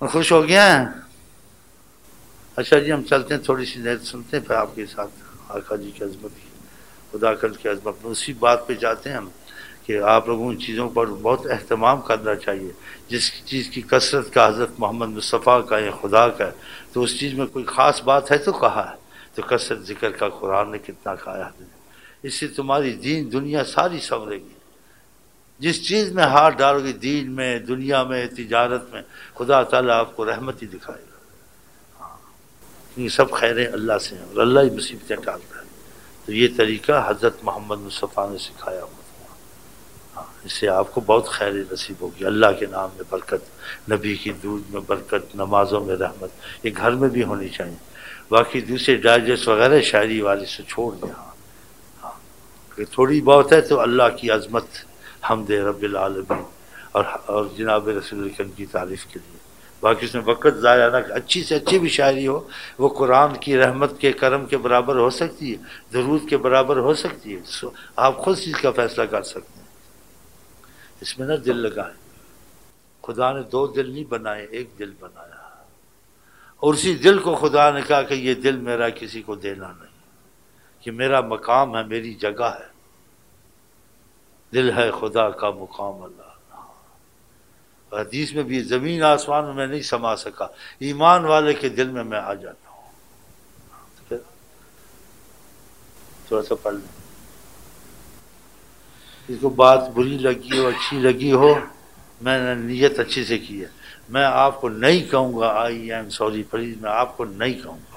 خوش ہو گیا ہیں؟ اچھا جی، ہم چلتے ہیں، تھوڑی سی نیت سنتے ہیں، پھر آپ کے ساتھ آقا جی کی عظمت کی، خدا کل کی عظمت میں اسی بات پہ جاتے ہیں ہم کہ آپ لوگوں ان چیزوں پر بہت اہتمام کرنا چاہیے. جس چیز کی کثرت کا حضرت محمد مصطفیٰ کا ہے، خدا کا ہے، تو اس چیز میں کوئی خاص بات ہے تو کہا ہے. تو کثرت ذکر کا قرآن نے کتنا کہا ہے، اس سے تمہاری دین دنیا ساری سنورے گی. جس چیز میں ہاتھ ڈالو گے، دین میں، دنیا میں، تجارت میں، خدا تعالیٰ آپ کو رحمت ہی دکھائے گا. یہ سب خیریں اللہ سے ہیں اور اللہ ہی مصیبتیں ٹالتا ہے. تو یہ طریقہ حضرت محمد مصطفیٰ نے سکھایا ہوا. اس سے آپ کو بہت خیر نصیب ہوگی. اللہ کے نام میں برکت، نبی کی دودھ میں برکت، نمازوں میں رحمت، یہ گھر میں بھی ہونی چاہیے. باقی دوسرے ڈائجسٹ وغیرہ شاعری والے سے چھوڑ دیں. ہاں کہ تھوڑی بہت ہے تو اللہ کی عظمت، حمد رب العالمین اور جناب رسول اکرم کی تعریف کے لیے. باقی اس میں وقت ضائع نہ، اچھی سے اچھی بھی شاعری ہو وہ قرآن کی رحمت کے کرم کے برابر ہو سکتی ہے، درود کے برابر ہو سکتی ہے. آپ خود چیز کا فیصلہ کر سکتے ہیں. اس میں نہ دل لگائیں. خدا نے دو دل نہیں بنائے، ایک دل بنایا، اور اسی دل کو خدا نے کہا کہ یہ دل میرا کسی کو دینا نہیں، کہ میرا مقام ہے، میری جگہ ہے. دل ہے خدا کا مقام اللہ. حدیث میں بھی زمین آسمان میں نہیں سما سکا، ایمان والے کے دل میں آ جاتا ہوں. پھر تھوڑا سا پڑھ لیں. اس کو بات بری لگی ہو، اچھی لگی ہو، میں نے نیت اچھی سے کی ہے. میں آپ کو نہیں کہوں گا آئی ایم سوری پلیز، میں آپ کو نہیں کہوں گا.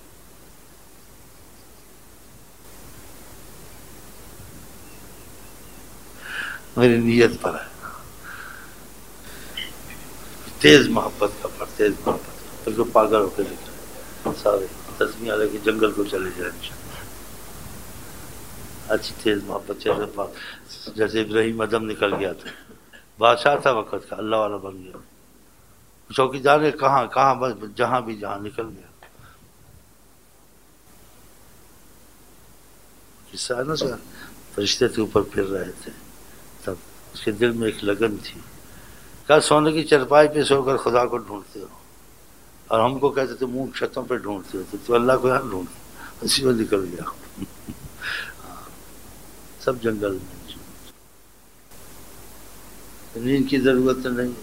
میری نیت پر ہے. تیز محبت کا پر، تیز محبت کا، پھر پاگل ہو کے لکھا سارے تسمیہ لے کے جنگل کو چلے جائیں انشاءاللہ. اچھی تیز محبت، جیسے ابراہیم ادم نکل گیا تھا، بادشاہ تھا وقت کا، اللہ والا بن گیا. چوکی دار نے کہاں کہاں، بس جہاں بھی جہاں نکل گیا. قصہ ہے نا سر، فرشتے کے اوپر پھر رہے تھے، تب اس کے دل میں ایک لگن تھی. کہا سونے کی چرپائی پہ سو کر خدا کو ڈھونڈتے ہو، اور ہم کو کہتے تھے منہ چھتوں پہ ڈھونڈتے ہو، تو اللہ کو یہاں ڈھونڈ. اسی میں نکل گیا. سب جنگل میں، نیند کی ضرورت نہیں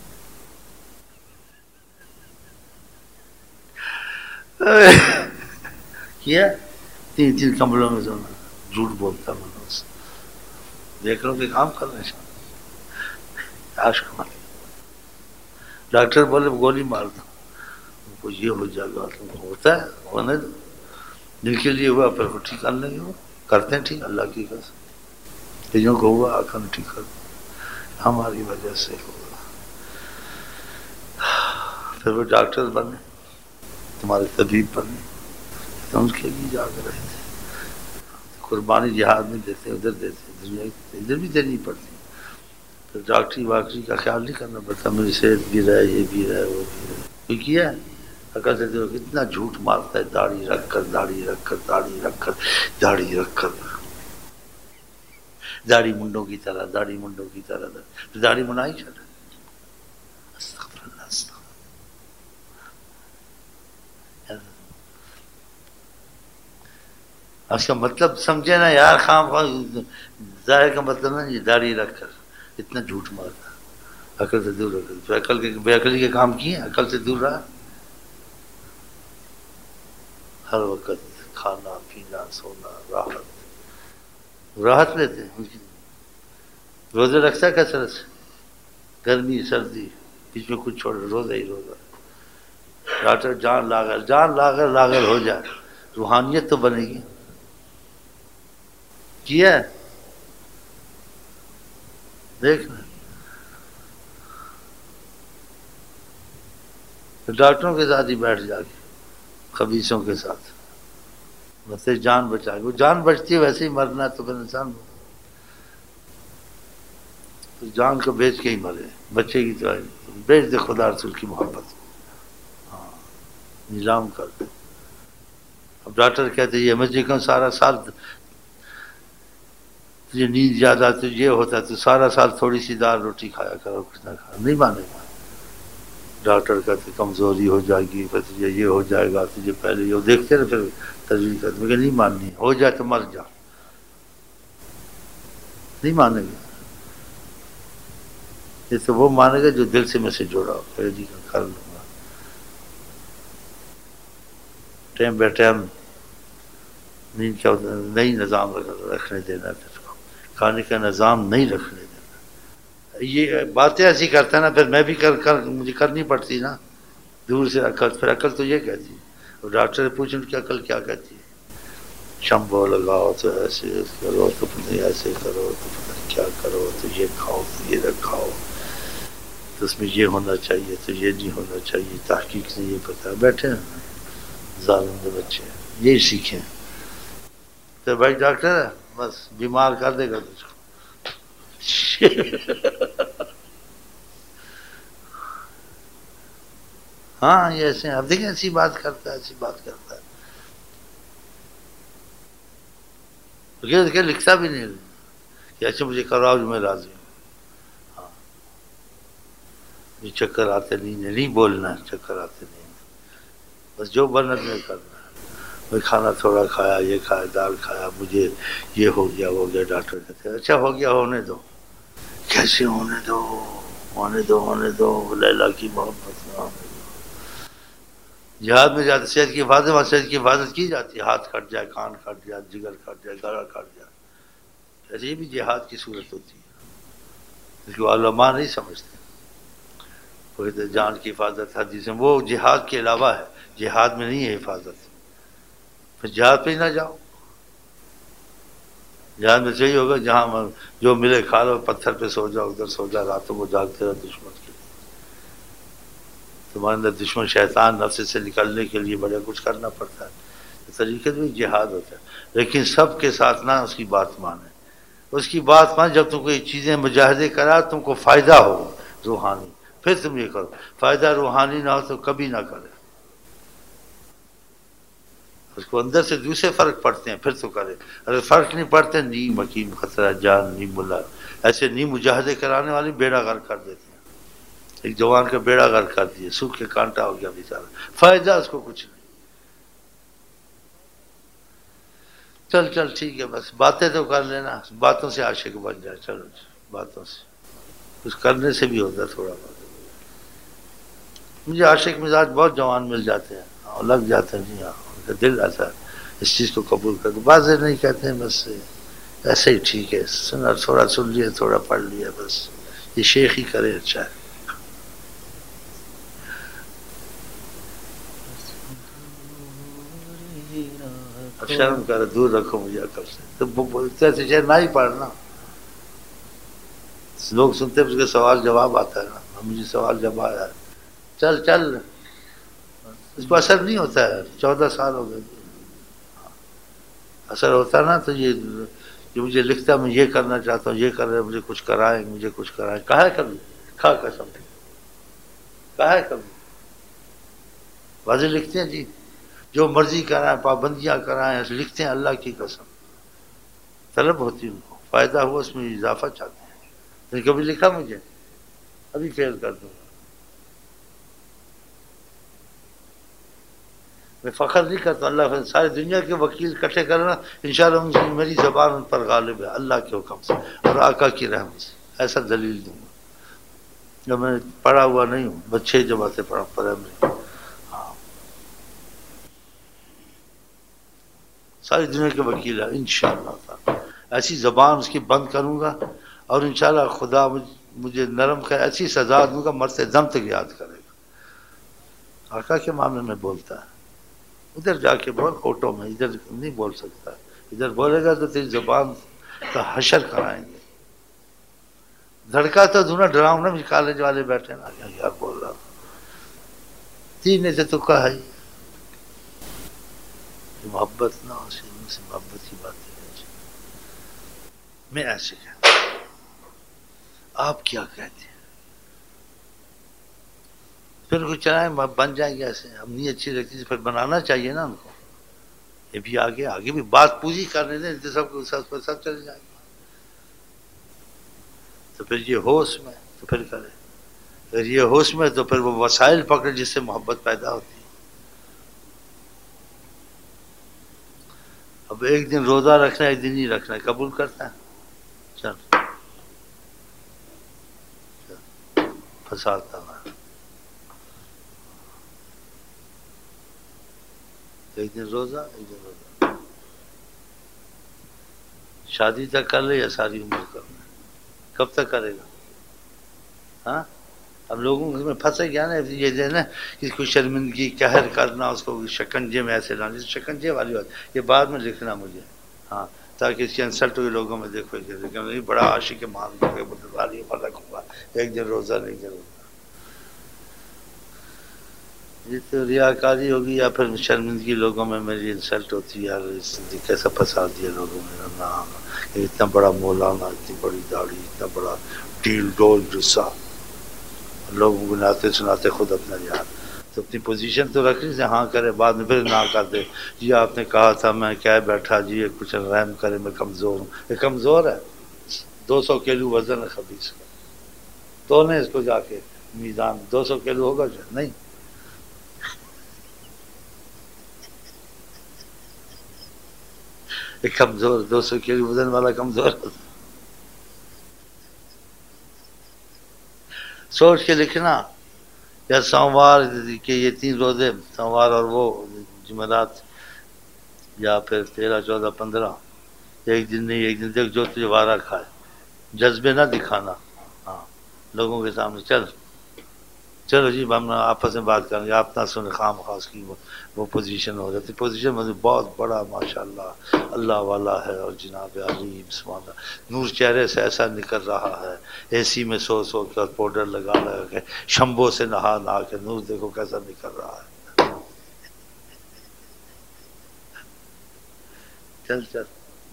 ہے. کیا تین تین کمروں میں سونا، جھوٹ بولتا منوس. دیکھ لو کہ کام کر رہے ہیں عاشق مال. ڈاکٹر بولے گولی مار دو، کچھ یہ ہو جائے گا، ہوتا ہے ہونے دو. جن کے لیے ہوا پھر وہ ٹھیک کر لیں گے، وہ کرتے ہیں ٹھیک اللہ کی قسم. جن کو ہوا آقا نے ٹھیک کر دیا، ہماری وجہ سے ہوا. پھر وہ ڈاکٹر بنے، تمہارے طبیب بنے، تو ان کے لیے جا کر رہے تھے. قربانی جہاد میں دیتے، ادھر دیتے، دنیا ادھر بھی دینی پڑتی. تو ڈاکٹری واکٹری کا خیال نہیں کرنا پڑتا، میری صحت بھی رہے، یہ بھی رہے، وہ بھی رہے. کوئی کیا ہے اگر سے دیکھو کتنا جھوٹ مارتا ہے، داڑھی رکھ کر، داڑھی رکھ کر، داڑھی رکھ کر، داڑھی رکھ کر، داڑھی منڈوں کی طرح، داڑھی منڈوں کی طرح. داڑھی منائی چل رہا. استغفر اللہ، استغفر. اس کا مطلب سمجھے نا یار، خام ظاہر کا مطلب نا یہ داڑھی رکھ کر اتنا جھوٹ مارتا، عقل سے دور رکھ. عقل کے بے عقلی کے کام کیے، عقل سے دور رہا. ہر وقت کھانا پینا سونا، راحت لیتے ہیں. روزے رکھتا ہے کثرت سے، گرمی سردی بیچ میں کچھ چھوڑ، روزہ ہی روزہ. ڈاکٹر جان لاغر لاغر ہو جائے، روحانیت تو بنے گی. کیا دیکھ ڈاکٹروں کے ساتھ ہی بیٹھ جا کے، خبیثوں کے ساتھ، ویسے جان بچا کے. وہ جان بچتی ہے، ویسے ہی مرنا ہے تو پھر انسان تو جان کو بیچ کے ہی مرے. بچے کی تو بیچ دے خدا رسول کی محبت. ہاں نیلام کر دے. اب ڈاکٹر کہتے یہ مجھے کہوں سارا سال تجھے نیند زیادہ، تجھے یہ ہوتا ہے تو سارا سال تھوڑی سی دال روٹی کھایا کرو، کچھ نہ کھایا. نہیں مانے گا. ڈاکٹر کہتے کمزوری ہو جائے گی، پھر تجھے یہ ہو جائے گا، تجھے پہلے یہ دیکھتے نا، پھر تجویز کرتے مجھے نہیں ماننی، ہو جائے تو مر جا، نہیں مانے گا. یہ تو وہ مانے گا جو دل سے میں سے جوڑا ہو، کہ جی کر لوں گا. ٹائم بائی ٹائم نیند کا نئی نظام رکھنے دینا، کھانے کا نظام نہیں رکھنے دینا. یہ باتیں ایسی کرتا ہے نا، پھر میں بھی مجھے کرنی پڑتی نا دور سے عقل. پھر عقل تو یہ کہتی ہے، ڈاکٹر سے پوچھیں کہ عقل کیا کہتی ہے. شمبو لگاؤ تو ایسے کرو، تو نہیں ایسے کرو، تو پتہ نہیں کیا کرو، تو یہ کھاؤ تو یہ نہ کھاؤ، تو اس میں یہ ہونا چاہیے تو یہ نہیں ہونا چاہیے. تحقیق سے یہ پتہ بیٹھے ہیں ظالم کے بچے، یہی سیکھیں. تو بھائی ڈاکٹر ہے بس بیمار کر دے گا تجھ کو. ہاں یہ ایسے اب دیکھیں ایسی بات کرتا ہے، ایسی بات کرتا ہے. کہ لکھتا بھی نہیں کہ ایسے مجھے کراؤ جو میں راضی ہوں. ہاں یہ چکر آتے نہیں بولنا ہے، چکر آتے نہیں، بس جو بنا میں کرنا ہے. میں کھانا تھوڑا کھایا، یہ کھایا، دال کھایا، مجھے یہ ہو گیا. ڈاکٹر کہتے ہیں اچھا ہو گیا، ہونے دو. کیسے ہونے دو، ہونے دو لیلا کی محبت میں ہونے دو. جہاد میں جاتے صحت کی حفاظت، وہاں صحت کی حفاظت کی جاتی ہے. ہاتھ کٹ جائے، کان کٹ جائے، جگر کٹ جائے، گلا کٹ جائے، ایسے یہ بھی جہاد کی صورت ہوتی ہے، جس کو علماء نہیں سمجھتے. وہ کہتے ہیں جان کی حفاظت حدیث میں، وہ جہاد کے علاوہ ہے، جہاد میں نہیں ہے حفاظت. پھر جہاد پہ ہی نہ جاؤ. جہاد میں صحیح ہوگا جہاں جو ملے کھا لو، پتھر پہ سو جاؤ، ادھر سو جاؤ، راتوں کو جاگتے رہو دشمن کے لیے. تمہارے اندر دشمن شیطان نفس سے نکلنے کے لیے بڑا کچھ کرنا پڑتا ہے. اس طریقے سے بھی جہاد ہوتا ہے، لیکن سب کے ساتھ نہ اس کی بات مانے. اس کی بات مان جب تم کو یہ چیزیں مجاہدے کرا، تم کو فائدہ ہو روحانی، پھر تم یہ کرو. فائدہ روحانی نہ ہو تو کبھی نہ کرے. اس کو اندر سے دوسرے فرق پڑتے ہیں پھر تو کرے. اگر فرق نہیں پڑتے، نیم حکیم خطرہ جان نیم ملا، ایسے نیم مجاہدے کرانے والے بیڑا غرق کر دیتے ہیں. ایک جوان کا بیڑا غرق کر دیا، سوکھ کے کانٹا ہو گیا بیچارہ، فائدہ اس کو کچھ نہیں. چل ٹھیک ہے، بس باتیں تو کر لینا، باتوں سے عاشق بن جائے. چلو باتوں سے کچھ کرنے سے بھی ہوتا ہے تھوڑا بہت. مجھے عاشق مزاج بہت جوان مل جاتے ہیں اور لگ جاتے ہیں. جی ہاں، ان کا دل ایسا ہے اس چیز کو قبول کر کے. بازے نہیں کہتے ہیں، بس ایسے ہی ٹھیک ہے، سنا تھوڑا سن لیا، تھوڑا پڑھ لیا، بس یہ شیخ ہی کرے اچھا ہے. اب شرم کرے، دور رکھو مجھے عقل سے. تو ایسے شعر نہ ہی پڑھنا، لوگ سنتے ہیں اس کے سوال جواب آتا ہے نا. مجھے سوال جواب آیا، چل اس کو اثر نہیں ہوتا ہے. 14 سال ہو گئے، اثر ہوتا نا تو یہ جو مجھے لکھتا میں یہ کرنا چاہتا ہوں، یہ کر رہے مجھے کچھ کرائیں. کہا ہے کبھی؟ کھا قسم کہا ہے کبھی؟ واضح لکھتے ہیں جی، جو مرضی کرائیں، پابندیاں کرائیں، ایسے لکھتے ہیں اللہ کی قسم. طلب ہوتی ان کو، فائدہ ہوا اس میں اضافہ چاہتے ہیں. لیکن کبھی لکھا مجھے؟ ابھی فیل کر دوں گا. میں فخر نہیں کرتا، اللہ ساری دنیا کے وکیل اکٹھے کرنا انشاءاللہ میری زبان ان پر غالب ہے اللہ کے حکم سے اور آقا کی رحمت سے. ایسا دلیل دوں گا. جب میں پڑھا ہوا نہیں ہوں، بس 6 جماعتیں پڑھا پرائمری. ہاں ساری دنیا کے وکیل ہے انشاءاللہ تعالی. ایسی زبان اس کی بند کروں گا اور انشاءاللہ خدا مجھے نرم کر ایسی سزا دوں گا مرتے دم تک یاد کرے گا. آقا کے معاملے میں بولتا ہے، ادھر جا کے بول کوٹوں میں، ادھر نہیں بول سکتا. ادھر بولے گا تو تیری زبان کا حشر کرائیں گے. دھڑکا تو دوں نا، ڈراؤں نا. کالج والے بیٹھے نا، یار بول رہا تھا 3 نے سے تو کہا ہی محبت نہ ہو سے محبت کی بات ہے. میں ایسے کہتا ہوں، آپ کیا کہتے ہیں؟ پھر کچھ چلائیں بن جائیں گے. ایسے ہم نہیں اچھی لگتی، پھر بنانا چاہیے نا ان کو. یہ بھی آگے بھی بات پوری کرنے دیں، سب چل جائیں گے. تو پھر یہ ہو اس میں تو پھر کرے. اگر یہ ہوش میں تو پھر وہ وسائل پکڑے جس سے محبت پیدا ہوتی ہے. اب ایک دن روزہ رکھنا ہے ایک دن ہی رکھنا ہے, قبول کرتا ہے؟ چل پھنساتا ہے. ایک دن روزہ ایک دن روزہ. شادی تک کر لے یا ساری عمر کر لے, کب تک کرے گا؟ ہاں اب لوگوں میں پھنسے گیا نا یہ جو ہے نا, اس کو شرمندگی قہر کرنا, اس کو شکنجے میں ایسے لانا, شکنجے والی بات یہ بعد میں لکھنا مجھے, ہاں, تاکہ اس کی انسلٹ ہوئی لوگوں میں دیکھو کہ بڑا عاشق مان دوں گا, ایک دن روزہ نہیں ایک دن روزہ. یہ تو ریاکاری ہوگی یا پھر شرمندگی لوگوں میں میری انسلٹ ہوتی ہے یار, کیسا پھنسا دیا لوگوں نے نام, اتنا بڑا مولانا, اتنی بڑی داڑھی, اتنا بڑا ڈیل ڈول جسا, لوگوں کو ناتے سناتے خود اپنا یار. تو اپنی پوزیشن تو رکھنی سے ہاں کرے, بعد میں پھر نہ کر دے, جی آپ نے کہا تھا میں کیا بیٹھا, جی یہ کچھ رحم کرے میں کمزور ہوں. یہ کمزور ہے, 200 کلو وزن ہے خبیث کا, تو نے اس کو جا کے میزان 200 کلو ہوگا جو نہیں, یہ کمزور 200 کلو وزن والا کمزور. سوچ کے لکھنا, یا سوموار کے یہ 3 روزے, سوموار اور وہ جمعرات, یا پھر 13 14 15, ایک دن نہیں ایک دن دیکھ جو تجھے وارہ کھائے, جذبے نہ دکھانا, ہاں لوگوں کے سامنے. چلو جی ہم آپس میں بات کریں گے, آپ نہ سنیں خام خاص کی وہ پوزیشن ہو جاتی. پوزیشن مجھے بہت بڑا ماشاءاللہ اللہ والا ہے, اور جناب علی بسم اللہ نور چہرے سے ایسا نکل رہا ہے, اے سی میں سو کے پاؤڈر لگا کے شمبو سے نہا کے نور دیکھو کیسا نکل رہا ہے. چل چل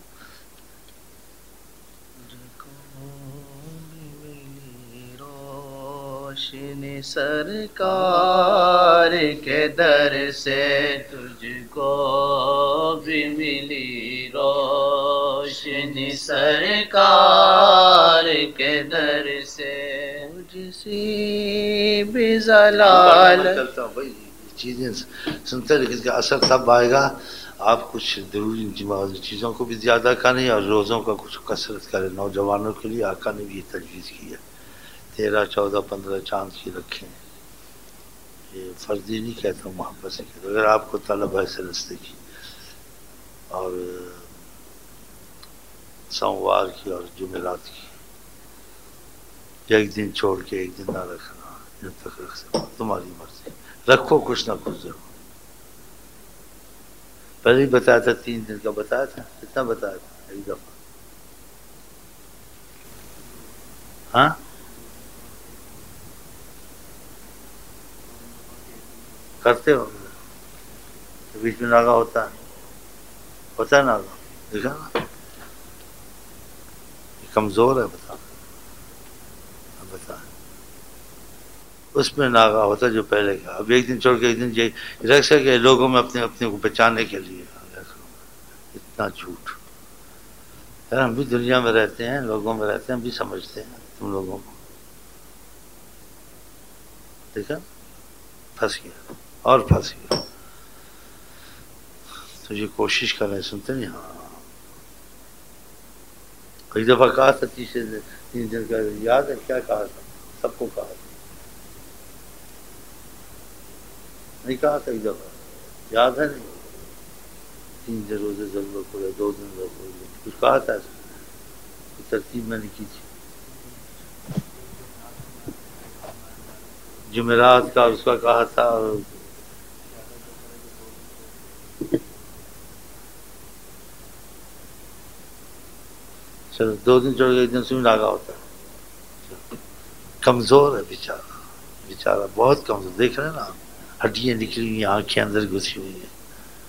روشنی سرکار کے در سے تجھ کو بھی ملی, روشنی سرکار کے در سے جسی بھی ضلال. کرتا ہوں بھائی چیزیں سنتے, لیکن اس کا اثر تب آئے گا آپ کچھ ضروری چیزوں کو بھی زیادہ کریں اور روزوں کا کچھ کثرت کریں. نوجوانوں کے لیے آقا نے بھی یہ تجویز کی ہے, 13 14 15 چاند کی رکھیں. یہ فرضی نہیں کہتا ہوں, محبت سے کہتا ہوں. اگر آپ کو طلب ہے اس رستے کی, اور سوموار کی اور جمعرات کی, ایک دن چھوڑ کے ایک دن نہ رکھنا, جب تک رکھ سکو تمہاری مرضی, رکھو کچھ نہ کچھ ضرور. پہلے ہی بتایا تھا 3 دن کا, بتایا تھا کتنا بتایا تھا ایک دفعہ, ہاں کرتے ہو بیچ میں ناغا ہوتا ہے ناغا, دیکھا نا کمزور ہے, بتا اس میں ناغا ہوتا جو پہلے کا. اب ایک دن چھوڑ کے ایک دن رکھ سکے لوگوں میں اپنے کو بچانے کے لیے. اتنا جھوٹ یار, ہم بھی دنیا میں رہتے ہیں, لوگوں میں رہتے ہیں, ہم بھی سمجھتے ہیں تم لوگوں کو. دیکھا پھنس گیا اور پھنس گیا. تو یہ کوشش کر رہے, سنتے نہیں, ہاں کئی دفعہ کہا تھا 3 دن کا, یاد ہے کیا کہا تھا, سب کو کہا تھا, نہیں کہا تھا ایک دفعہ, یاد ہے نہیں, 3 دن روزے ضرورت پڑے, 2 دن ضرورت پڑے, کچھ کہا تھا ایسا, ترتیب میں نے کی تھی. جمعرات کا اس کا کہا تھا, اور چلو 2 دن چھوڑ کے ایک دن سے ناغا ہوتا ہے. کمزور ہے بیچارہ بہت کمزور, دیکھ رہے ہیں نا, ہڈیاں نکلی ہوئی, آنکھیں اندر گھسی ہوئی ہیں.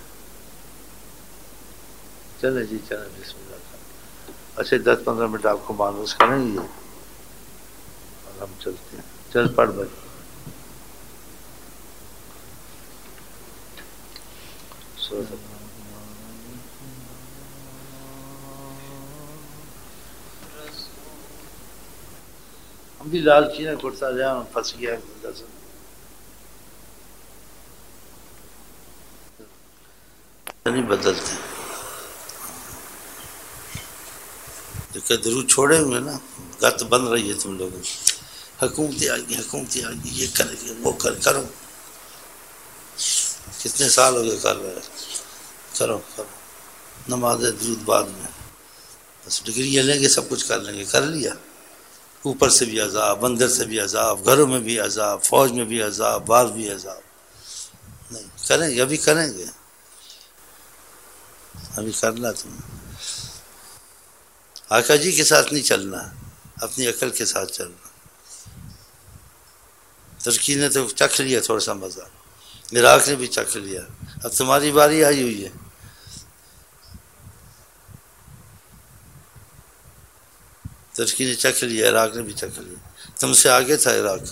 چلے جی چلے, بسم اللہ. اچھا 10 15 منٹ آپ کو مانوس کریں گے اور ہم چلتے ہیں. چل پڑھ بھائی. ہم بھی لالچی نے کرتا جا پھنس گیا نہیں بدلتے. جو درود چھوڑے ہوئے نا گت بن رہی ہے تم لوگوں کی. حکومتیں آ گئی یہ کریں گے وہ کرو. کتنے سال ہو گئے کر رہے ہیں. کرو نماز درود بعد میں بس ڈگری لیں گے سب کچھ کر لیں گے. کر لیا. اوپر سے بھی عذاب, اندر سے بھی عذاب, گھروں میں بھی عذاب, فوج میں بھی عذاب, باہر بھی عذاب. نہیں کریں گے, ابھی کریں گے, ابھی کرنا. تم آقا جی کے ساتھ نہیں چلنا, اپنی عقل کے ساتھ چلنا. ترکی نے تو چکھ لیا تھوڑا سا مزہ, عراق نے بھی چکھ لیا, اب تمہاری باری آئی ہوئی ہے. ترکی نے چکھ لیا, عراق نے بھی چکھ لیا, تم سے آگے تھا عراق.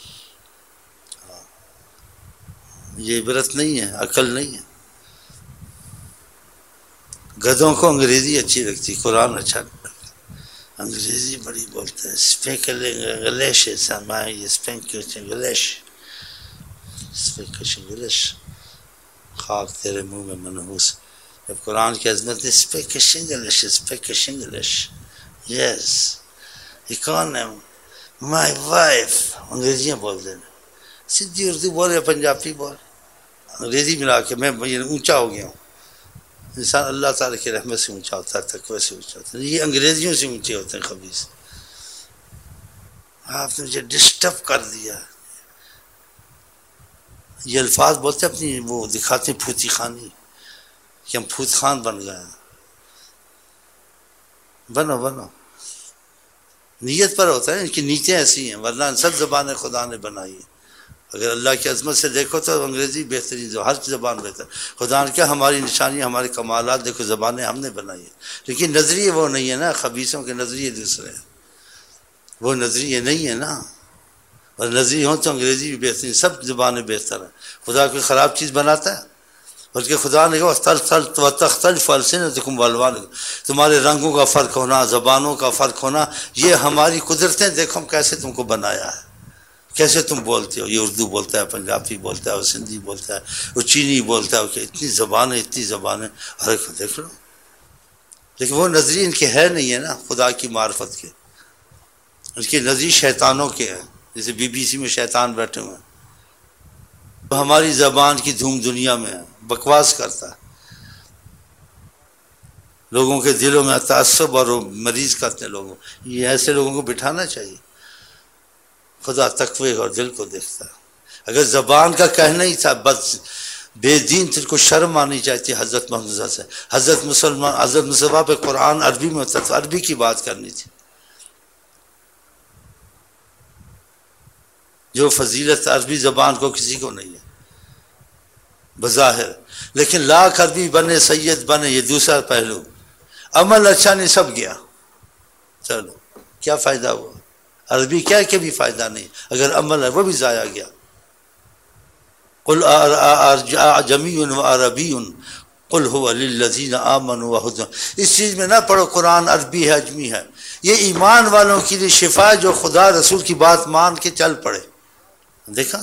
یہ عبرت نہیں ہے, عقل نہیں ہے. گدھوں کو انگریزی اچھی لگتی, قرآن اچھا نہیں لگتا. انگریزی بڑی بولتے ہیں. اسپیکش خاک تیرے منہ میں منحوس. جب قرآن کی عظمت ہے اسپیکش انگلش. Yes my wife. انگریزیاں بول دینا, سیدھی اردو بول یا پنجابی بول, انگریزی ملا کے میں اونچا ہو گیا ہوں. انسان اللہ تعالیٰ کی رحمت سے اونچا ہوتا ہے, تقوی سے اونچا ہوتا ہے. یہ انگریزیوں سے اونچے ہوتے ہیں خبیث. آپ نے مجھے ڈسٹرب کر دیا. یہ الفاظ بولتے اپنی وہ دکھاتے پھوتی خانی کہ ہم پھوت خان بن گئے ہیں. بنو نیت پر ہوتا ہے. ان کی نیتیں ایسی ہیں, ورنہ سب زبانیں خدا نے بنائی ہیں. اگر اللہ کی عظمت سے دیکھو تو انگریزی بہترین, ہر زبان بہتر. خدا نے کیا ہماری نشانی, ہمارے کمالات دیکھو, زبانیں ہم نے بنائی ہیں. لیکن نظریے وہ نہیں ہے نا, خبیثوں کے نظریے دوسرے ہیں. وہ نظریے نہیں ہے نا, اور نظریے ہوں تو انگریزی بھی بہترین, سب زبانیں بہتر ہیں. خدا کوئی خراب چیز بناتا ہے؟ بلکہ خدا نے کہا تختلف السنتکم والوانکم, تمہارے رنگوں کا فرق ہونا, زبانوں کا فرق ہونا, یہ ہماری قدرتیں. دیکھو ہم کیسے تم کو بنایا ہے, کیسے تم بولتے ہو. یہ اردو بولتا ہے, پنجابی بولتا ہے, وہ سندھی بولتا ہے, وہ چینی بولتا ہے, کہ اتنی زبانیں. ارے دیکھ لو. لیکن وہ نظریے ان کے ہے نہیں ہے نا خدا کی معرفت کے. ان کے نظریے شیطانوں کے ہیں, جیسے BBC میں شیطان بیٹھے ہوئے ہیں. ہماری زبان کی دھوم دنیا میں ہے, بکواس کرتا ہے, لوگوں کے دلوں میں تعصب اور مریض کرتے ہیں لوگوں. یہ ایسے لوگوں کو بٹھانا چاہیے. خدا تقوی اور دل کو دیکھتا ہے. اگر زبان کا کہنا ہی تھا بس بے دین, تجھ کو شرم آنی چاہتی ہے. حضرت محمد سے حضرت مصطفیٰ پہ قرآن عربی میں ہوتا تھا, عربی کی بات کرنی تھی. جو فضیلت عربی زبان کو کسی کو نہیں ہے بظاہر. لیکن لاکھ عربی بنے, سید بنے, یہ دوسرا پہلو. عمل اچھا نہیں, سب گیا. چلو کیا فائدہ ہوا؟ عربی کیا کہ بھی فائدہ نہیں, اگر عمل ہے وہ بھی ضائع گیا. قل اعجمی و عربی قل هو للذین آمنوا وہدی. اس چیز میں نہ پڑھو قرآن عربی ہے اجمی ہے. یہ ایمان والوں کے لیے شفا ہے جو خدا رسول کی بات مان کے چل پڑے. دیکھا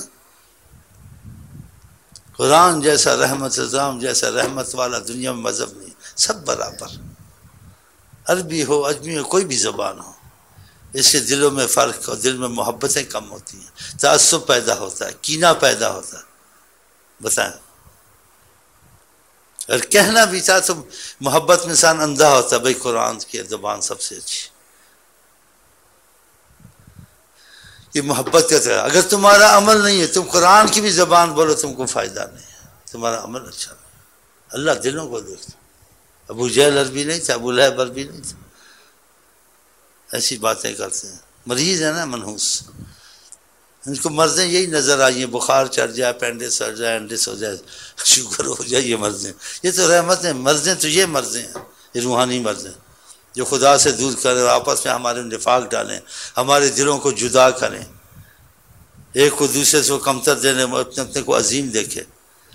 قرآن جیسا رحمت اسلام جیسا رحمت والا دنیا میں مذہب نہیں, سب برابر. عربی ہو اجمی ہو کوئی بھی زبان ہو, اس سے دلوں میں فرق اور دل میں محبتیں کم ہوتی ہیں, تعصب پیدا ہوتا ہے, کینہ پیدا ہوتا ہے. بتائیں, اگر کہنا بھی تھا تو محبت میں انسان اندھا ہوتا ہے. بھائی قرآن کی زبان سب سے اچھی, یہ محبت کا طرح. اگر تمہارا عمل نہیں ہے, تم قرآن کی بھی زبان بولو, تم کو فائدہ نہیں ہے. تمہارا عمل اچھا نہیں. اللہ دلوں کو دیکھتا. ابو جہل عربی نہیں تھا, ابو لہب عربی نہیں تھا. ایسی باتیں کرتے ہیں, مریض ہے نا, منحوس. ان کو مرضیں یہی نظر آئی ہیں, بخار چڑھ جائے, اپینڈکس چڑھ جائے, اینڈس ہو جائے, شوگر ہو جائے, یہ مرضیں. یہ تو رحمت ہیں. مرضیں تو یہ مرضیں ہیں, یہ روحانی مرضیں جو خدا سے دور کریں اور آپس میں ہمارے نفاق ڈالیں, ہمارے دلوں کو جدا کریں, ایک کو دوسرے سے کمتر دینے, اپنے کو عظیم دیکھے.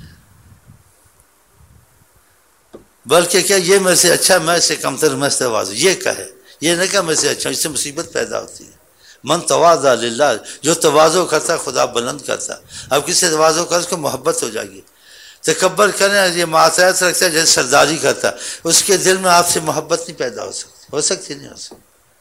بلکہ کیا یہ میں سے اچھا, میں سے کمتر, میں سے واضح, یہ کہے. یہ نہ کہ میں سے اچھا, اس سے مصیبت پیدا ہوتی ہے. من تواضع للہ، جو تواضع کرتا ہے خدا بلند کرتا ہے. اب کس سے تواضع کر، اس کو محبت ہو جائے گی. تکبر کریں، یہ معصیت رکھتا ہے جیسے سرداری کرتا ہے، اس کے دل میں آپ سے محبت نہیں پیدا ہو سکتی نہیں ہو سکتی.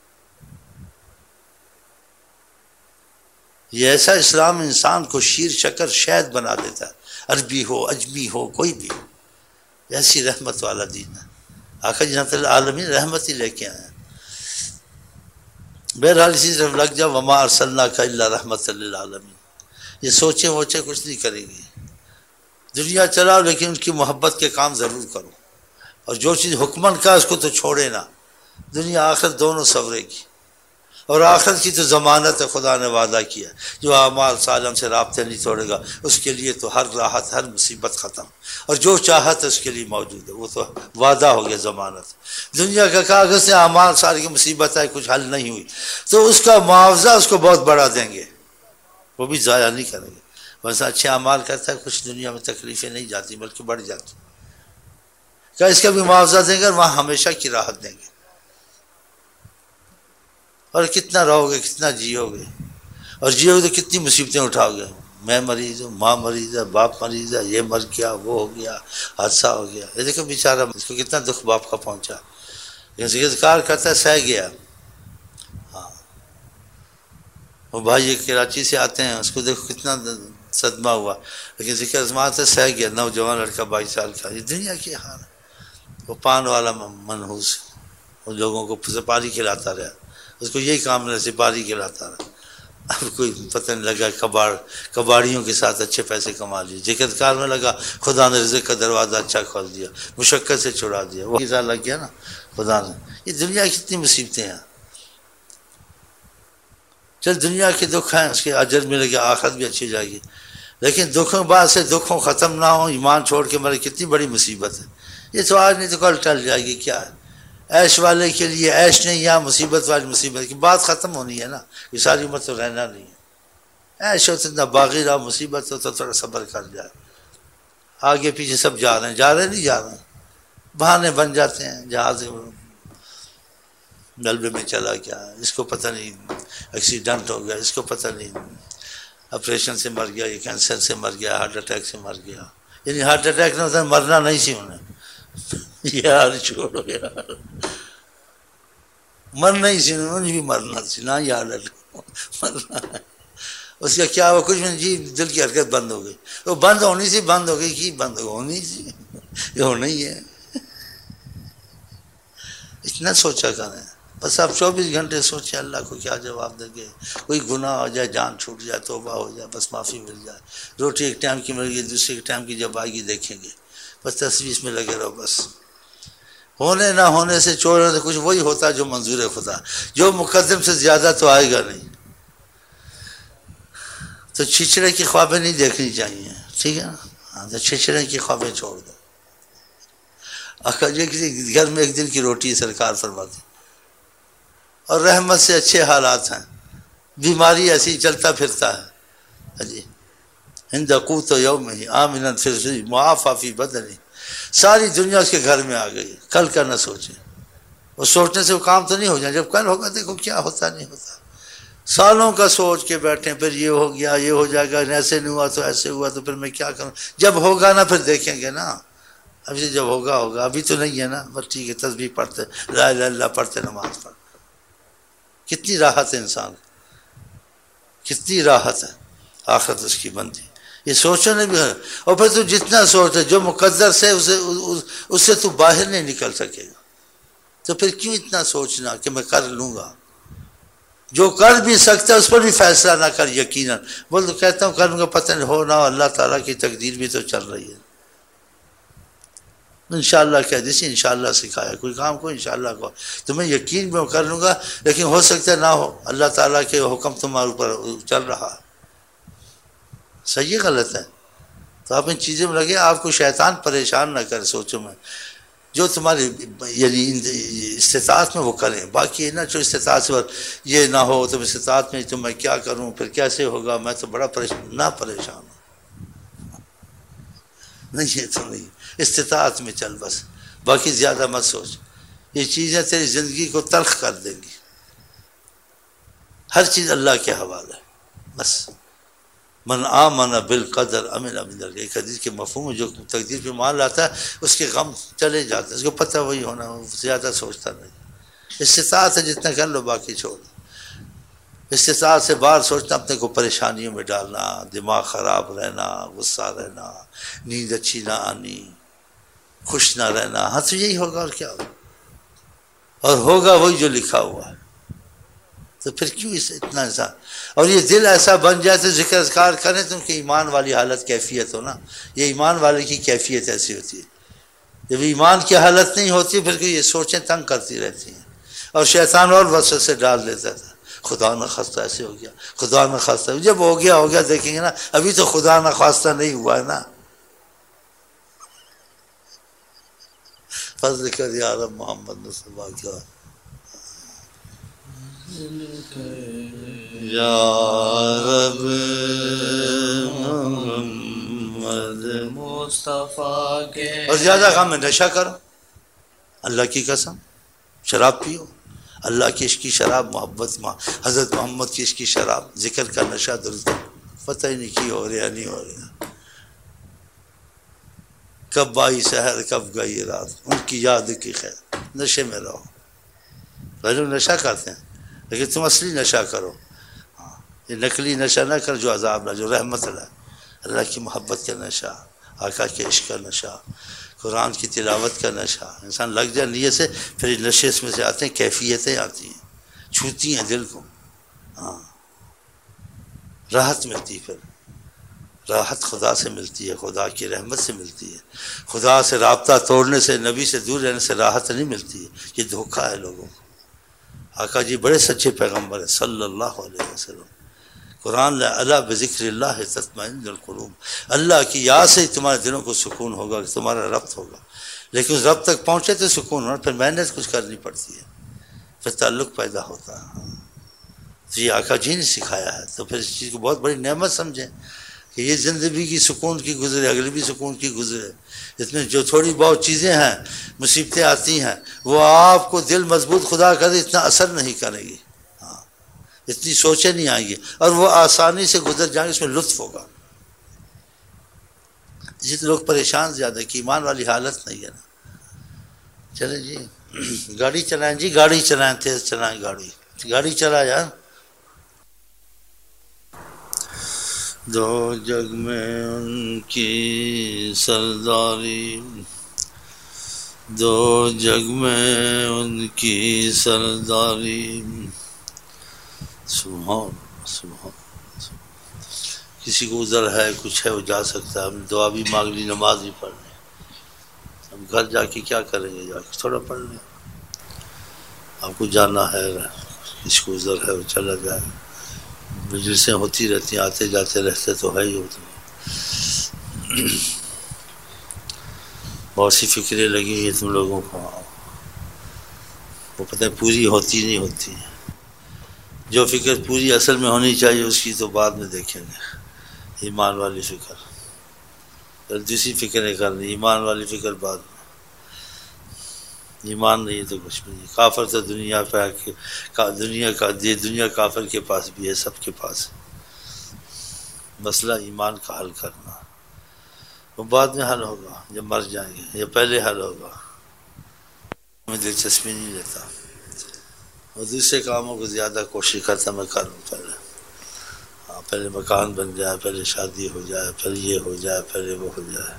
یہ ایسا اسلام انسان کو شیر شکر شہد بنا دیتا ہے، عربی ہو اجمی ہو کوئی بھی ہو. ایسی رحمت والا دین ہے. آقا جی رحمت العالمین رحمت ہی لے کے آئے ہیں. بہرحال اسی طرف لگ جاؤ، وما ارسلناک الا رحمت للعالمین. یہ سوچیں ووچیں کچھ نہیں کریں گے. دنیا چلاؤ لیکن ان کی محبت کے کام ضرور کرو، اور جو چیز حکمن کا اس کو تو چھوڑے نہ. دنیا آخرت دونوں سورے گی، اور آخرت کی تو ضمانت ہے، خدا نے وعدہ کیا جو اعمال صالحہ سے رابطے نہیں توڑے گا اس کے لیے تو ہر راحت ہر مصیبت ختم، اور جو چاہت اس کے لیے موجود ہے، وہ تو وعدہ ہو گیا ضمانت. دنیا کا کاغذ سے اعمال ساری کی مصیبت ہے، کچھ حل نہیں ہوئی تو اس کا معاوضہ اس کو بہت بڑا دیں گے، وہ بھی ضائع نہیں کریں گے. بس اچھے اعمال کرتا ہے کچھ دنیا میں تکلیفیں نہیں جاتی بلکہ بڑھ جاتی. کیا اس کا بھی معاوضہ دیں گے اور وہاں ہمیشہ کی راحت دیں گے. اور کتنا رہو گے، کتنا جیو گے، اور جیو گے تو کتنی مصیبتیں اٹھاؤ گے. میں مریض ہوں، ماں مریض ہے، باپ مریض ہے، یہ مر گیا، وہ ہو گیا، حادثہ ہو گیا. یہ دیکھو بیچارہ اس کو کتنا دکھ باپ کا پہنچا، لیکن ذکر کرتا ہے سہ گیا. ہاں وہ بھائی کراچی سے آتے ہیں، اس کو دیکھو کتنا صدمہ ہوا، لیکن ذکر ازمات ہے سہ گیا. نوجوان لڑکا 22 سال کا. یہ دنیا کی حال ہے. وہ پان والا منحوس ان لوگوں کو سپاری کھلاتا رہا، اس کو یہی کام ہے، سپاری کھلاتا رہا. اب کوئی پتہ نہیں لگا، کباڑیوں کے ساتھ اچھے پیسے کما لیے. ذکر میں لگا، خدا نے رزق کا دروازہ اچھا کھول دیا، مشقت سے چھڑا دیا، وہ لگ گیا نا خدا نے. یہ دنیا کی کتنی مصیبتیں ہیں. چل دنیا کے دکھ ہیں، اس کے اجر ملے گا، آخرت بھی اچھی جائے گی، لیکن دکھوں بعد سے دکھوں ختم نہ ہوں، ایمان چھوڑ کے مرے، کتنی بڑی مصیبت ہے. یہ تو آج نہیں تو کل ٹل جائے گی. کیا ہے عیش والے کے لیے عیش نہیں، یا مصیبت والی مصیبت کی بات ختم ہونی ہے نا. یہ ساری عمر تو رہنا نہیں ہے. عیش ہو تو اتنا باغی رہا، مصیبت ہو تو تھوڑا صبر کر جائے. آگے پیچھے سب جا رہے ہیں نہیں جا رہے ہیں، بہانے بن جاتے ہیں. جہاز ملبے میں چلا گیا، اس کو پتہ نہیں ایکسیڈنٹ ہو گیا، اس کو پتہ نہیں آپریشن سے مر گیا، یہ کینسر سے مر گیا، ہارٹ اٹیک سے مر گیا. یعنی ہارٹ اٹیک نہ ہوتا مرنا نہیں سی انہیں. یار چھوڑو یار، مرنا ہی سی انہیں بھی مرنا سی نہ یار مرنا. اس کا کیا ہوا کچھ نہیں جی، دل کی حرکت بند ہو گئی. وہ بند ہونی سی بند ہو گئی، کی بند ہونی سی یہ ہونا ہی ہے. اتنا سوچا کریں بس. آپ 24 گھنٹے سوچیں اللہ کو کیا جواب دیں گے. کوئی گناہ ہو جائے، جان چھوٹ جائے، توبہ ہو جائے، بس معافی مل جائے. روٹی ایک ٹائم کی مل گئی، دوسرے ایک ٹائم کی جب آئے گی دیکھیں گے. بس تصویر میں لگے رہو. بس ہونے نہ ہونے سے چھوڑنے سے کچھ وہی ہوتا ہے جو منظور خدا، جو مقدم سے زیادہ تو آئے گا نہیں. تو چھچڑے کی خوابیں نہیں دیکھنی چاہیے، ٹھیک ہے نا. ہاں تو چھچڑے کی خوابیں چھوڑ دو. کسی گھر میں ایک دن کی روٹی سرکار فرماتے، اور رحمت سے اچھے حالات ہیں. بیماری ایسی چلتا پھرتا ہے جی. ہند قوت یوم ہی آمنا فی معافی فی بدنی. ساری دنیا اس کے گھر میں آ گئی. کل کا نہ سوچے. وہ سوچنے سے وہ کام تو نہیں ہو جائے. جب کل ہوگا دیکھو کیا ہوتا نہیں ہوتا. سالوں کا سوچ کے بیٹھیں، پھر یہ ہو گیا، یہ ہو جائے گا، ایسے نہیں ہوا تو ایسے ہوا تو پھر میں کیا کروں. جب ہوگا نا پھر دیکھیں گے نا. ابھی سے جب ہوگا ہوگا، ابھی تو نہیں ہے نا. بس ٹھیک ہے، تسبیح پڑھتے، لا الہ الا اللہ پڑھتے، نماز پڑھتے. کتنی راحت ہے انسان، کتنی راحت ہے. آخرت اس کی بندی. یہ سوچنے بھی ہے. اور پھر تو جتنا سوچے جو مقدر سے اس سے تو باہر نہیں نکل سکے گا. تو پھر کیوں اتنا سوچنا کہ میں کر لوں گا. جو کر بھی سکتا ہے اس پر بھی فیصلہ نہ کر. یقیناً بول تو کہتا ہوں کروں گا، پتہ نہیں ہو نہ ہو، اللہ تعالیٰ کی تقدیر بھی تو چل رہی ہے. انشاءاللہ کہہ دیسی، انشاءاللہ سکھایا کوئی کام کو انشاءاللہ کو. تو میں یقین میں کر لوں گا، لیکن ہو سکتا ہے نہ ہو. اللہ تعالیٰ کے حکم تمہارے اوپر چل رہا. صحیح غلط ہے. تو آپ ان چیزوں میں لگے، آپ کو شیطان پریشان نہ کرے سوچوں میں. جو تمہاری یعنی استطاعت میں وہ کریں. باقی نہ جو استطاعت سے یہ نہ ہو تو استطاعت میں تو میں کیا کروں، پھر کیسے ہوگا، میں تو بڑا پریشان ہوں. نہیں یہ تو نہیں. استطاعت میں چل بس، باقی زیادہ مت سوچ. یہ چیزیں تیری زندگی کو تلخ کر دیں گی. ہر چیز اللہ کے حوالے ہے بس. من آمن بالقدر امن من القدر. ایک حدیث کے مفہوم جو تقدیر پہ مان لاتا ہے اس کے غم چلے جاتے ہیں، اس کو پتہ وہی ہونا، زیادہ سوچتا نہیں. استطاعت ہے جتنا کر لو، باقی چھوڑ. استطاعت سے باہر سوچنا، اپنے کو پریشانیوں میں ڈالنا، دماغ خراب رہنا، غصہ رہنا، نیند اچھی نہ آنی، خوش نہ رہنا. ہاں تو یہی ہوگا اور کیا ہوگا، اور ہوگا وہی جو لکھا ہوا ہے. تو پھر کیوں اتنا انسان، اور یہ دل ایسا بن جائے تو ذکر اذکار کریں تو ان کی ایمان والی حالت کیفیت ہو نا. یہ ایمان والے کی کیفیت ایسی ہوتی ہے. جب ایمان کی حالت نہیں ہوتی پھر کہ یہ سوچیں تنگ کرتی رہتی ہیں، اور شیطان اور وسوسے ڈال دیتا تھا. خدا نہ خواستہ ایسے ہو گیا، خدا نہ خواستہ. جب ہو گیا دیکھیں گے نا، ابھی تو خدا نہ خواستہ نہیں ہوا ہے نا. فضل کر یا رب محمد مصطفیٰ کیا یا رب محمد مصطفیٰ کے. اور زیادہ کام میں نشہ کرو، اللہ کی قسم. شراب پیو، اللہ کی عشق کی شراب، محبت حضرت محمد کی عشق کی شراب، ذکر کا نشہ درست پتہ ہی نہیں کی ہو رہا نہیں ہو رہا. کب آئی سحر کب گئی رات، ان کی یاد کی خیر. نشے میں رہو. پہلے نشہ کرتے ہیں لیکن تم اصلی نشہ کرو. یہ نقلی نشہ نہ کر جو عذاب نہ، جو رحمت ہے. اللہ کی محبت کا نشہ، آقا کے عشق کا نشہ، قرآن کی تلاوت کا نشہ. انسان لگ جائے نیت سے، پھر نشے اس میں سے آتے ہیں، کیفیتیں آتی ہیں، چھوتی ہیں دل کو. ہاں راحت ملتی. پھر راحت خدا سے ملتی ہے، خدا کی رحمت سے ملتی ہے. خدا سے رابطہ توڑنے سے، نبی سے دور رہنے سے راحت نہیں ملتی ہے. یہ دھوکہ ہے لوگوں کو. آقا جی بڑے سچے پیغمبر ہیں صلی اللہ علیہ وسلم. قرآن الا بذکر اللہ تطمئن القلوب. اللہ کی یاد سے تمہارے دلوں کو سکون ہوگا، تمہارا ربط ہوگا. لیکن اس ربط تک پہنچے تو سکون ہونا، پھر محنت کچھ کرنی پڑتی ہے، پھر تعلق پیدا ہوتا ہے. تو یہ آقا جی نے سکھایا ہے. تو پھر اس چیز کو بہت بڑی نعمت سمجھیں کہ یہ زندگی کی سکون کی گزرے، اگلی بھی سکون کی گزرے. اس میں جو تھوڑی بہت چیزیں ہیں، مصیبتیں آتی ہیں، وہ آپ کو دل مضبوط خدا کرے اتنا اثر نہیں کرے گی. ہاں اتنی سوچیں نہیں آئیں گی، اور وہ آسانی سے گزر جائیں گے. اس میں لطف ہوگا. اسی طرح لوگ پریشان زیادہ کہ ایمان والی حالت نہیں ہے نا. چلیں جی گاڑی چلائیں جی، گاڑی چلائیں، تیز چلائیں گاڑی چلائیں یار. دو جگ میں ان کی سرداری، دو جگ میں ان کی سرداری. سبحان سبحان. کسی کو ادھر ہے کچھ ہے وہ جا سکتا ہے، ہم دعا بھی مانگ لی، نماز بھی پڑھ لی. ہم گھر جا کے کیا کریں گے؟ جا کے تھوڑا پڑھ لیں. آپ کو جانا ہے، کسی کو ادھر ہے وہ چلا جائے. مجلسیں ہوتی رہتی ہیں، آتے جاتے رہتے تو ہے ہی ہوتے. بہت سی فکریں لگی ہیں تم لوگوں کو، وہ پتہ ہے پوری ہوتی نہیں ہوتی. جو فکر پوری اصل میں ہونی چاہیے اس کی تو بعد میں دیکھیں گے. ایمان والی فکر، پھر دوسری فکریں کرنی. ایمان والی فکر بعد میں. ایمان نہیں تو کچھ بھی نہیں. کافر تو دنیا پہ دنیا کافر کے پاس بھی ہے، سب کے پاس ہے. مسئلہ ایمان کا حل کرنا وہ بعد میں حل ہوگا جب مر جائیں گے، یا پہلے حل ہوگا. میں دلچسپی نہیں لیتا اور دوسرے کاموں کو زیادہ کوشش کرتا میں کروں. پہلے مکان بن جائے، پہلے شادی ہو جائے، پھر یہ ہو جائے، پہلے وہ ہو جائے.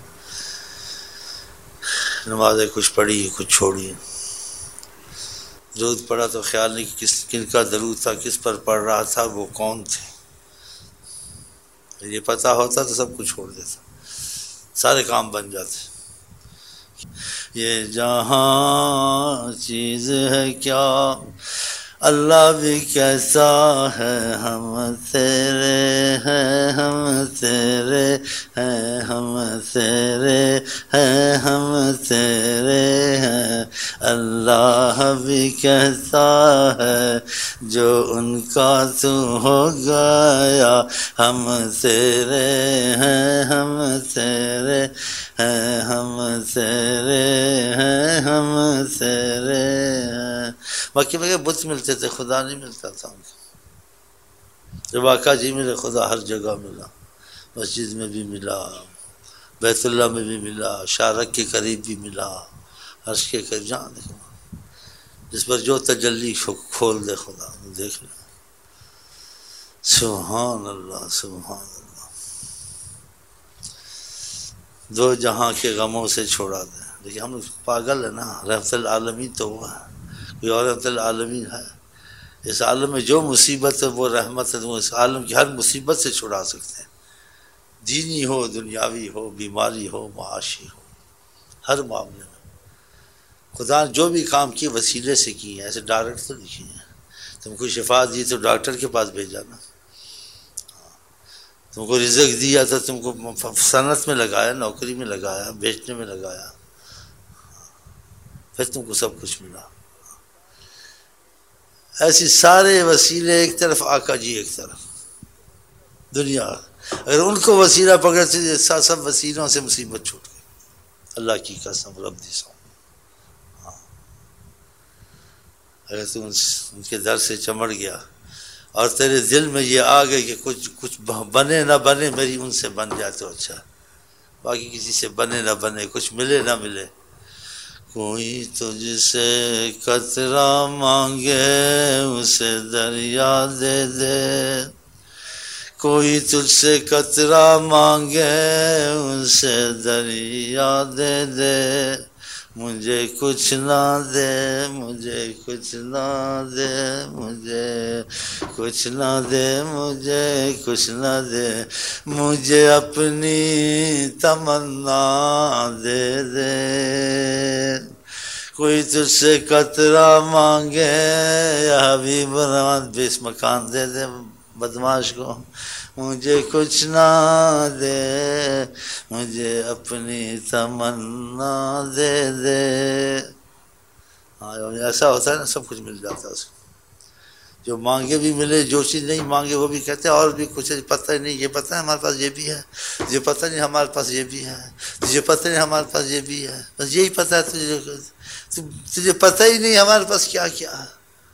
نمازیں کچھ پڑھی کچھ چھوڑی. درود پڑھا تو خیال نہیں کہ کن کا درود تھا، کس پر پڑھ رہا تھا، وہ کون تھے. یہ پتہ ہوتا تو سب کچھ چھوڑ دیتا، سارے کام بن جاتے. یہ جہاں چیز ہے کیا، اللہ بھی کیسا ہے. ہم تیرے ہیں، ہم تیرے ہیں، ہم تیرے ہیں، ہم تیرے ہیں. اللہ بھی کہتا ہے جو ان کا تو ہو گیا. ہم تیرے ہیں، ہم تیرے ہیں، ہم تیرے ہیں، ہم تیرے ہیں. باقی بت ملتے تھے، خدا نہیں ملتا تھا ان کو. جب آقا جی ملے خدا ہر جگہ ملا، مسجد میں بھی ملا، بیت اللہ میں بھی ملا، شارق کے قریب بھی ملا، عرش کے قریب، جہاں دیکھو جس پر جو تجلی کھول دے خدا، دیکھ لیں۔ سبحان اللہ سبحان اللہ، دو جہاں کے غموں سے چھوڑا دے۔ لیکن ہم پاگل ہے نا، رحمت العالمین تو وہ ہے، کوئی اور رحمت العالمین ہے؟ اس عالم میں جو مصیبت ہے وہ رحمت ہے، اس عالم کی ہر مصیبت سے چھڑا سکتے ہیں، دینی ہو، دنیاوی ہو، بیماری ہو، معاشی ہو، ہر معاملے میں خدا نے جو بھی کام کیے وسیلے سے کیے ہیں، ایسے ڈائریکٹ تو نہیں کیے ہیں۔ تم کو شفا دی تو ڈاکٹر کے پاس بھیجا نا، تم کو رزق دیا تو تم کو صنعت میں لگایا، نوکری میں لگایا، بیچنے میں لگایا، پھر تم کو سب کچھ ملا۔ ایسی سارے وسیلے ایک طرف، آقا جی ایک طرف، دنیا اگر ان کو وسیلہ پکڑتے سب وسیلوں سے مصیبت چھوٹ گئی، اللہ کی قسم رب دی سو۔ اگر تم ان کے در سے چمڑ گیا اور تیرے دل میں یہ آ گئے کہ کچھ بنے نہ بنے، میری ان سے بن جائے تو اچھا، باقی کسی سے بنے نہ بنے، کچھ ملے نہ ملے۔ کوئی تجھ سے قطرہ مانگے اسے دریا دے دے، کوئی تجھ سے قطرہ مانگے اسے دریا دے دے، مجھے کچھ نہ دے، مجھے کچھ نہ دے، مجھے کچھ نہ دے، مجھے کچھ نہ دے، مجھے اپنی تمنا دے دے۔ کوئی تجھ سے قطرہ مانگے یا حبیب الرحمن بیس مکان دے دے بدماش کو، مجھے کچھ نہ دے، مجھے اپنی تمنا دے دے۔ ہاں ایسا ہوتا ہے نا، سب کچھ مل جاتا ہے اس کو، جو مانگے بھی ملے، جو چیز نہیں مانگے وہ بھی کہتے ہیں اور بھی کچھ پتہ ہی نہیں، یہ پتہ ہے ہمارے پاس یہ بھی ہے، یہ پتہ نہیں ہمارے پاس یہ بھی ہے، تجھے پتہ نہیں ہمارے پاس یہ بھی ہے، بس یہی پتہ ہے تجھے پتہ ہی نہیں ہمارے پاس کیا کیا ہے۔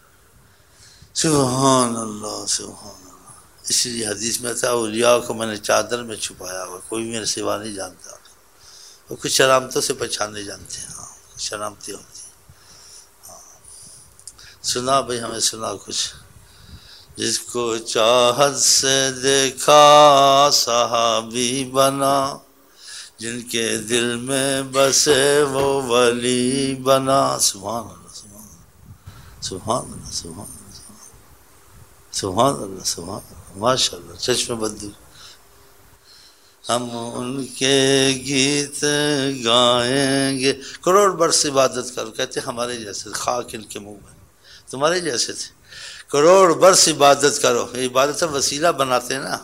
سبحان اللہ سبحان اللہ۔ اسی لیے حدیث میں تھا، اولیاء کو میں نے چادر میں چھپایا ہوا، کوئی میرے سوا نہیں جانتا، وہ کچھ شرامتوں سے پہچاننے جانتے ہیں، ہاں شرامتیں ہوتی ہیں۔ ہاں سنا بھائی، ہمیں سنا کچھ۔ جس کو چاہت سے دیکھا صحابی بنا، جن کے دل میں بسے وہ ولی بنا۔ سبحان اللہ سبحان اللہ سبحان اللہ سبحان اللہ سبحان اللہ سبحان اللہ، ماشاء اللہ، چشم بدو۔ ہم ان کے گیت گائیں گے، کروڑ برس عبادت کرو، کہتے ہمارے جیسے خاک ان کے منہ میں، تمہارے جیسے تھے، کروڑ برس عبادت کرو۔ یہ عبادت سے وسیلہ بناتے ہیں نا،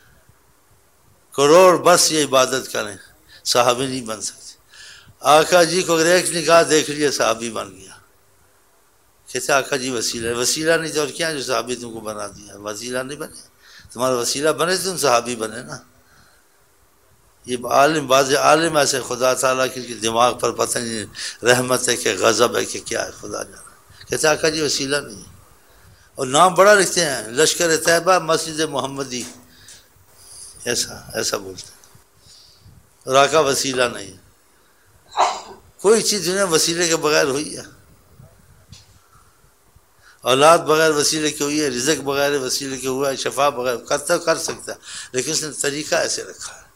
کروڑ برس یہ عبادت کریں، صحابی نہیں بن سکتے۔ آقا جی کو اگر ایک نگاہ دیکھ لیا صحابی بن گیا، کیسے آقا جی وسیلہ ہے، وسیلہ نہیں تو اور کیا جو صحابی تم کو بنا دیا، وسیلہ نہیں بنے، تمہارا وسیلہ بنے تو تم صحابی بنے نا۔ یہ عالم، بعض عالم ایسے خدا تعالیٰ کے دماغ پر پتہ نہیں رحمت ہے کہ غضب ہے کہ کیا ہے، خدا جانا، کیسے آقا جی وسیلہ نہیں ہے۔ اور نام بڑا لکھتے ہیں، لشکر طیبہ مسجد محمدی، ایسا بولتے ہیں، اور آقا وسیلہ نہیں ہے۔ کوئی چیز دنیا وسیلے کے بغیر ہوئی ہے؟ اولاد بغیر وسیلے کے ہوئی ہے، رزق بغیر وسیلے کے ہوا ہے، شفا بغیر کر سکتا ہے، لیکن اس نے طریقہ ایسے رکھا ہے،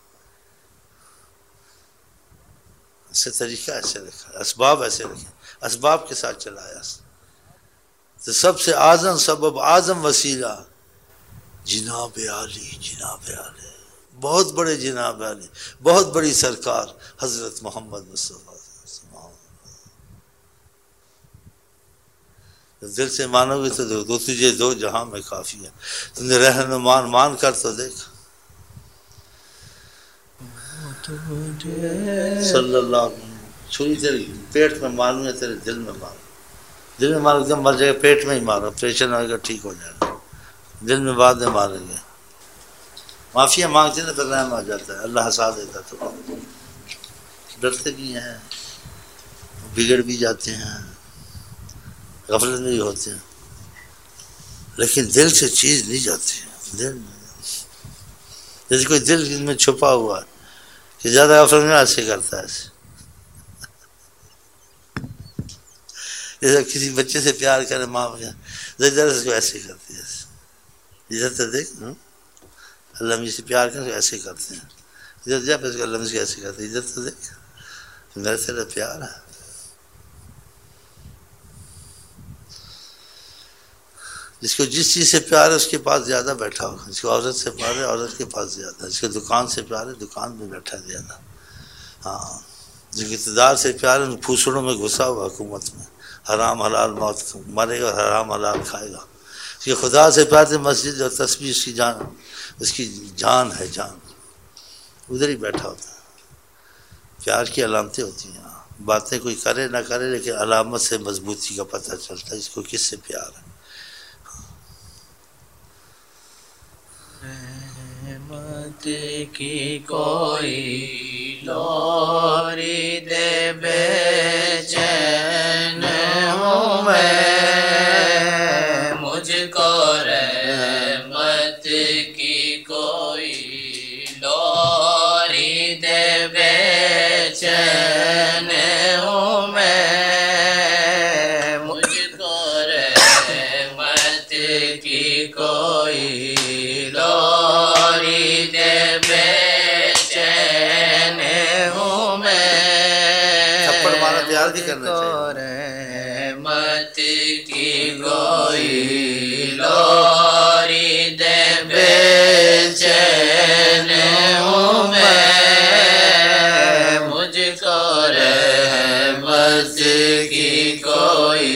اسے طریقہ ایسے رکھا ہے، اسباب ایسے رکھے، اسباب کے ساتھ چلایا۔ تو سب سے اعظم سبب، اعظم وسیلہ جناب عالی، جناب عالی، بہت بڑے جناب عالی، بہت بڑی سرکار حضرت محمد مصطفیٰ۔ دل سے مانو گے تو تجھے دو جہاں میں کافی ہے، تم نے رہنمان مان کر تو دیکھ، صلی اللہ علیہ وسلم۔ چھری تیرے پیٹ میں ماروں یا تیرے دل میں ماروں؟ دل میں مارو تو مر جائے گا، پیٹ میں ہی مارو، آپریشن ہوئے گا ٹھیک ہو جائے گا، دل میں بعد میں ماریں گے۔ معافیا مانگتے نا پھر رحم آ جاتا ہے، اللہ ہنسا دیتا، تو ڈرتے بھی ہیں، بگڑ بھی جاتے ہیں، غفلت میں بھی ہوتے ہیں، لیکن دل سے چیز نہیں جاتی، دل جیسے کوئی دل میں چھپا ہوا ہے کہ زیادہ آپ سمجھنا ایسے کرتا ہے ایسے. جیسے کسی بچے سے پیار کرے ماں ذرا اس کو ایسے کرتی ہے. ادھر تو دیکھ اللہ مجھ سے پیار کرے ایسے کرتے ہیں. ادھر جا پھر اللہ مجھ سے ایسے کرتے ہیں. ادھر تو دیکھ میرے سے پیار ہے. جس کو جس چیز سے پیار ہے اس کے پاس زیادہ بیٹھا ہوگا. جس کو عورت سے پیار ہے عورت کے پاس زیادہ. جس کو دکان سے پیار ہے دکان میں بیٹھا زیادہ. ہاں جس کو اقتدار سے پیار ہے پھوسڑوں میں گھسا ہوا حکومت میں حرام حلال موت مرے گا حرام حلال کھائے گا. اس کے خدا سے پیار سے مسجد اور تسبیح اس کی جان ہے جان. ادھر ہی بیٹھا ہوتا ہے. پیار کی علامتیں ہوتی ہیں. باتیں کوئی کرے نہ کرے لیکن علامت سے مضبوطی کا پتہ چلتا ہے اس کو کس سے پیار ہے. رحمت کی کوئی لوری دے بے چین ہوں میں مجھ کو رحمت کی کوئی لوری دے بے چین ہوں میں مجھ کو رحمت کی کوئی لوری دے بے چین ہوں میں تھپڑ مارا پیار بھی کرنا چاہیے. رحمت کی کوئی لوری دے بے چین ہوں میں مجھ کو رحمت کی کوئی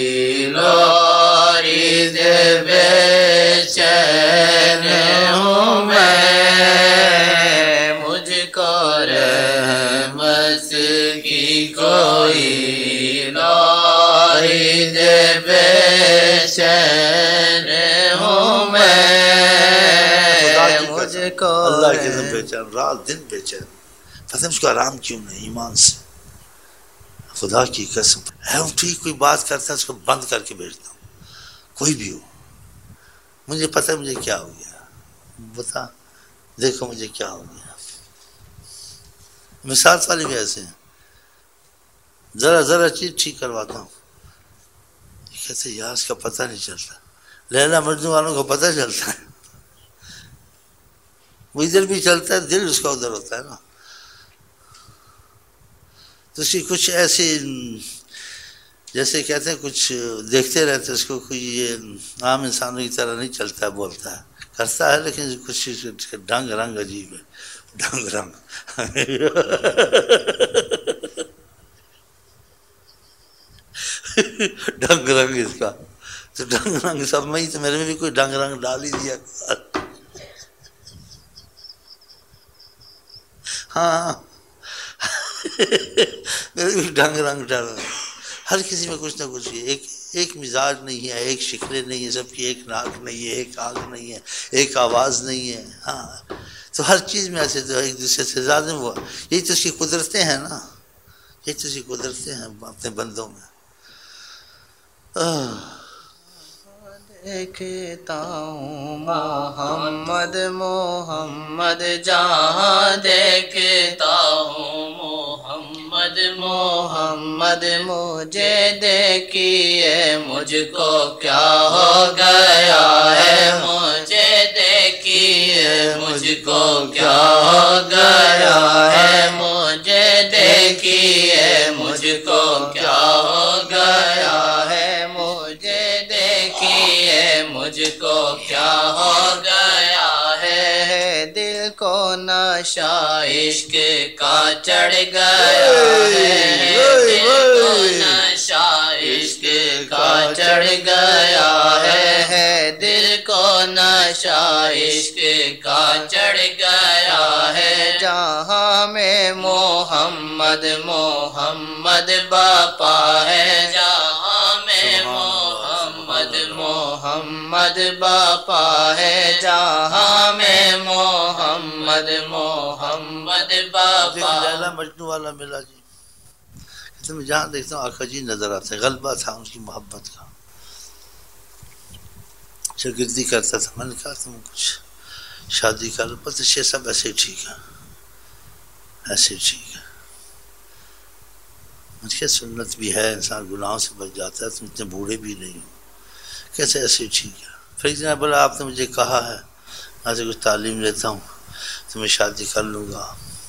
لوری دے بے چین ہوں میں مجھ کو رحمت کی کوئی لوری دے بے چین ہوں میں مجھ کو اللہ کے دن بے چین رات دن بے چین. پتہ مجھ کو آرام کیوں نہیں ایمان سے خدا کی قسم ہے. ٹھیک کوئی بات کرتا ہے اس کو بند کر کے بھیجتا ہوں کوئی بھی ہو. مجھے پتہ ہے مجھے کیا ہو گیا. بتا دیکھو مجھے کیا ہو گیا. مثال والے بھی ایسے ہیں. ذرا چیز ٹھیک کرواتا ہوں کہتے یار اس کا پتہ نہیں چلتا. لیلا مجنوں والوں کو پتہ چلتا ہے. وہ ادھر بھی چلتا ہے دل اس کا ادھر ہوتا ہے نا. تو اس کی کچھ ایسی جیسے کہتے ہیں کچھ دیکھتے رہتے اس کو کوئی یہ عام انسانوں کی طرح نہیں چلتا ہے بولتا ہے کرتا ہے لیکن کچھ ڈھنگ رنگ عجیب ہے. ڈھنگ رنگ ڈھنگ رنگ اس کا. تو ڈھنگ رنگ سب میں ہی تو میرے میں بھی کوئی ڈھنگ رنگ ڈال ہی دیا. ہاں میرے بھی ڈھنگ رنگ ڈال. ہر کسی میں کچھ نہ کچھ ہے. ایک مزاج نہیں ہے ایک شکلیں نہیں ہے سب کی. ایک ناک نہیں ہے ایک آنکھ نہیں ہے ایک آواز نہیں ہے. ہاں تو ہر چیز میں ایسے تو ایک دوسرے سے زیادہ وہ یہی تو اس کی قدرتیں ہیں نا. یہی تو اس کی قدرتیں ہیں اپنے بندوں میں. دیکھتا ہوں محمد محمد جہاں دیکھتا ہوں محمد محمد مجھے دیکھیے مجھ کو کیا ہو گیا ہے. مجھے دیکھیے مجھ کو کیا ہو گیا ہے. مجھے دیکھیے مجھ کو کیا ہو گیا ہے. مجھے دیکھیے مجھ کو کیا ہو گیا ہے. دل کو نشہ عشق کا چڑھ گیا ہے. دل کو نشہ عشق کا چڑھ گیا ہے. دل کو نشہ عشق کا چڑھ گیا ہے. جہاں میں محمد محمد باپا ہے. جہاں میں محمد محمد باپا ہے. جہاں میں محمد محمد باپا. لیلا مجنوں والا ملا جی. میں جہاں دیکھتا ہوں آقا جی نظر آتے ہیں. غلبہ تھا ان کی محبت کا. شاگردی کرتا تھا. میں نے کہا تم کچھ شادی کر لو. بس یہ سب ایسے ہی ٹھیک ہے، ایسے ہی ٹھیک ہے. مجھے سنت بھی ہے، انسان گناہوں سے بچ جاتا ہے، تم اتنے بوڑھے بھی نہیں ہو. کیسے ایسے ہی ٹھیک ہے. پھر ایک دن بولا آپ نے مجھے کہا ہے میں سے کچھ تعلیم لیتا ہوں تو میں شادی کر لوں گا،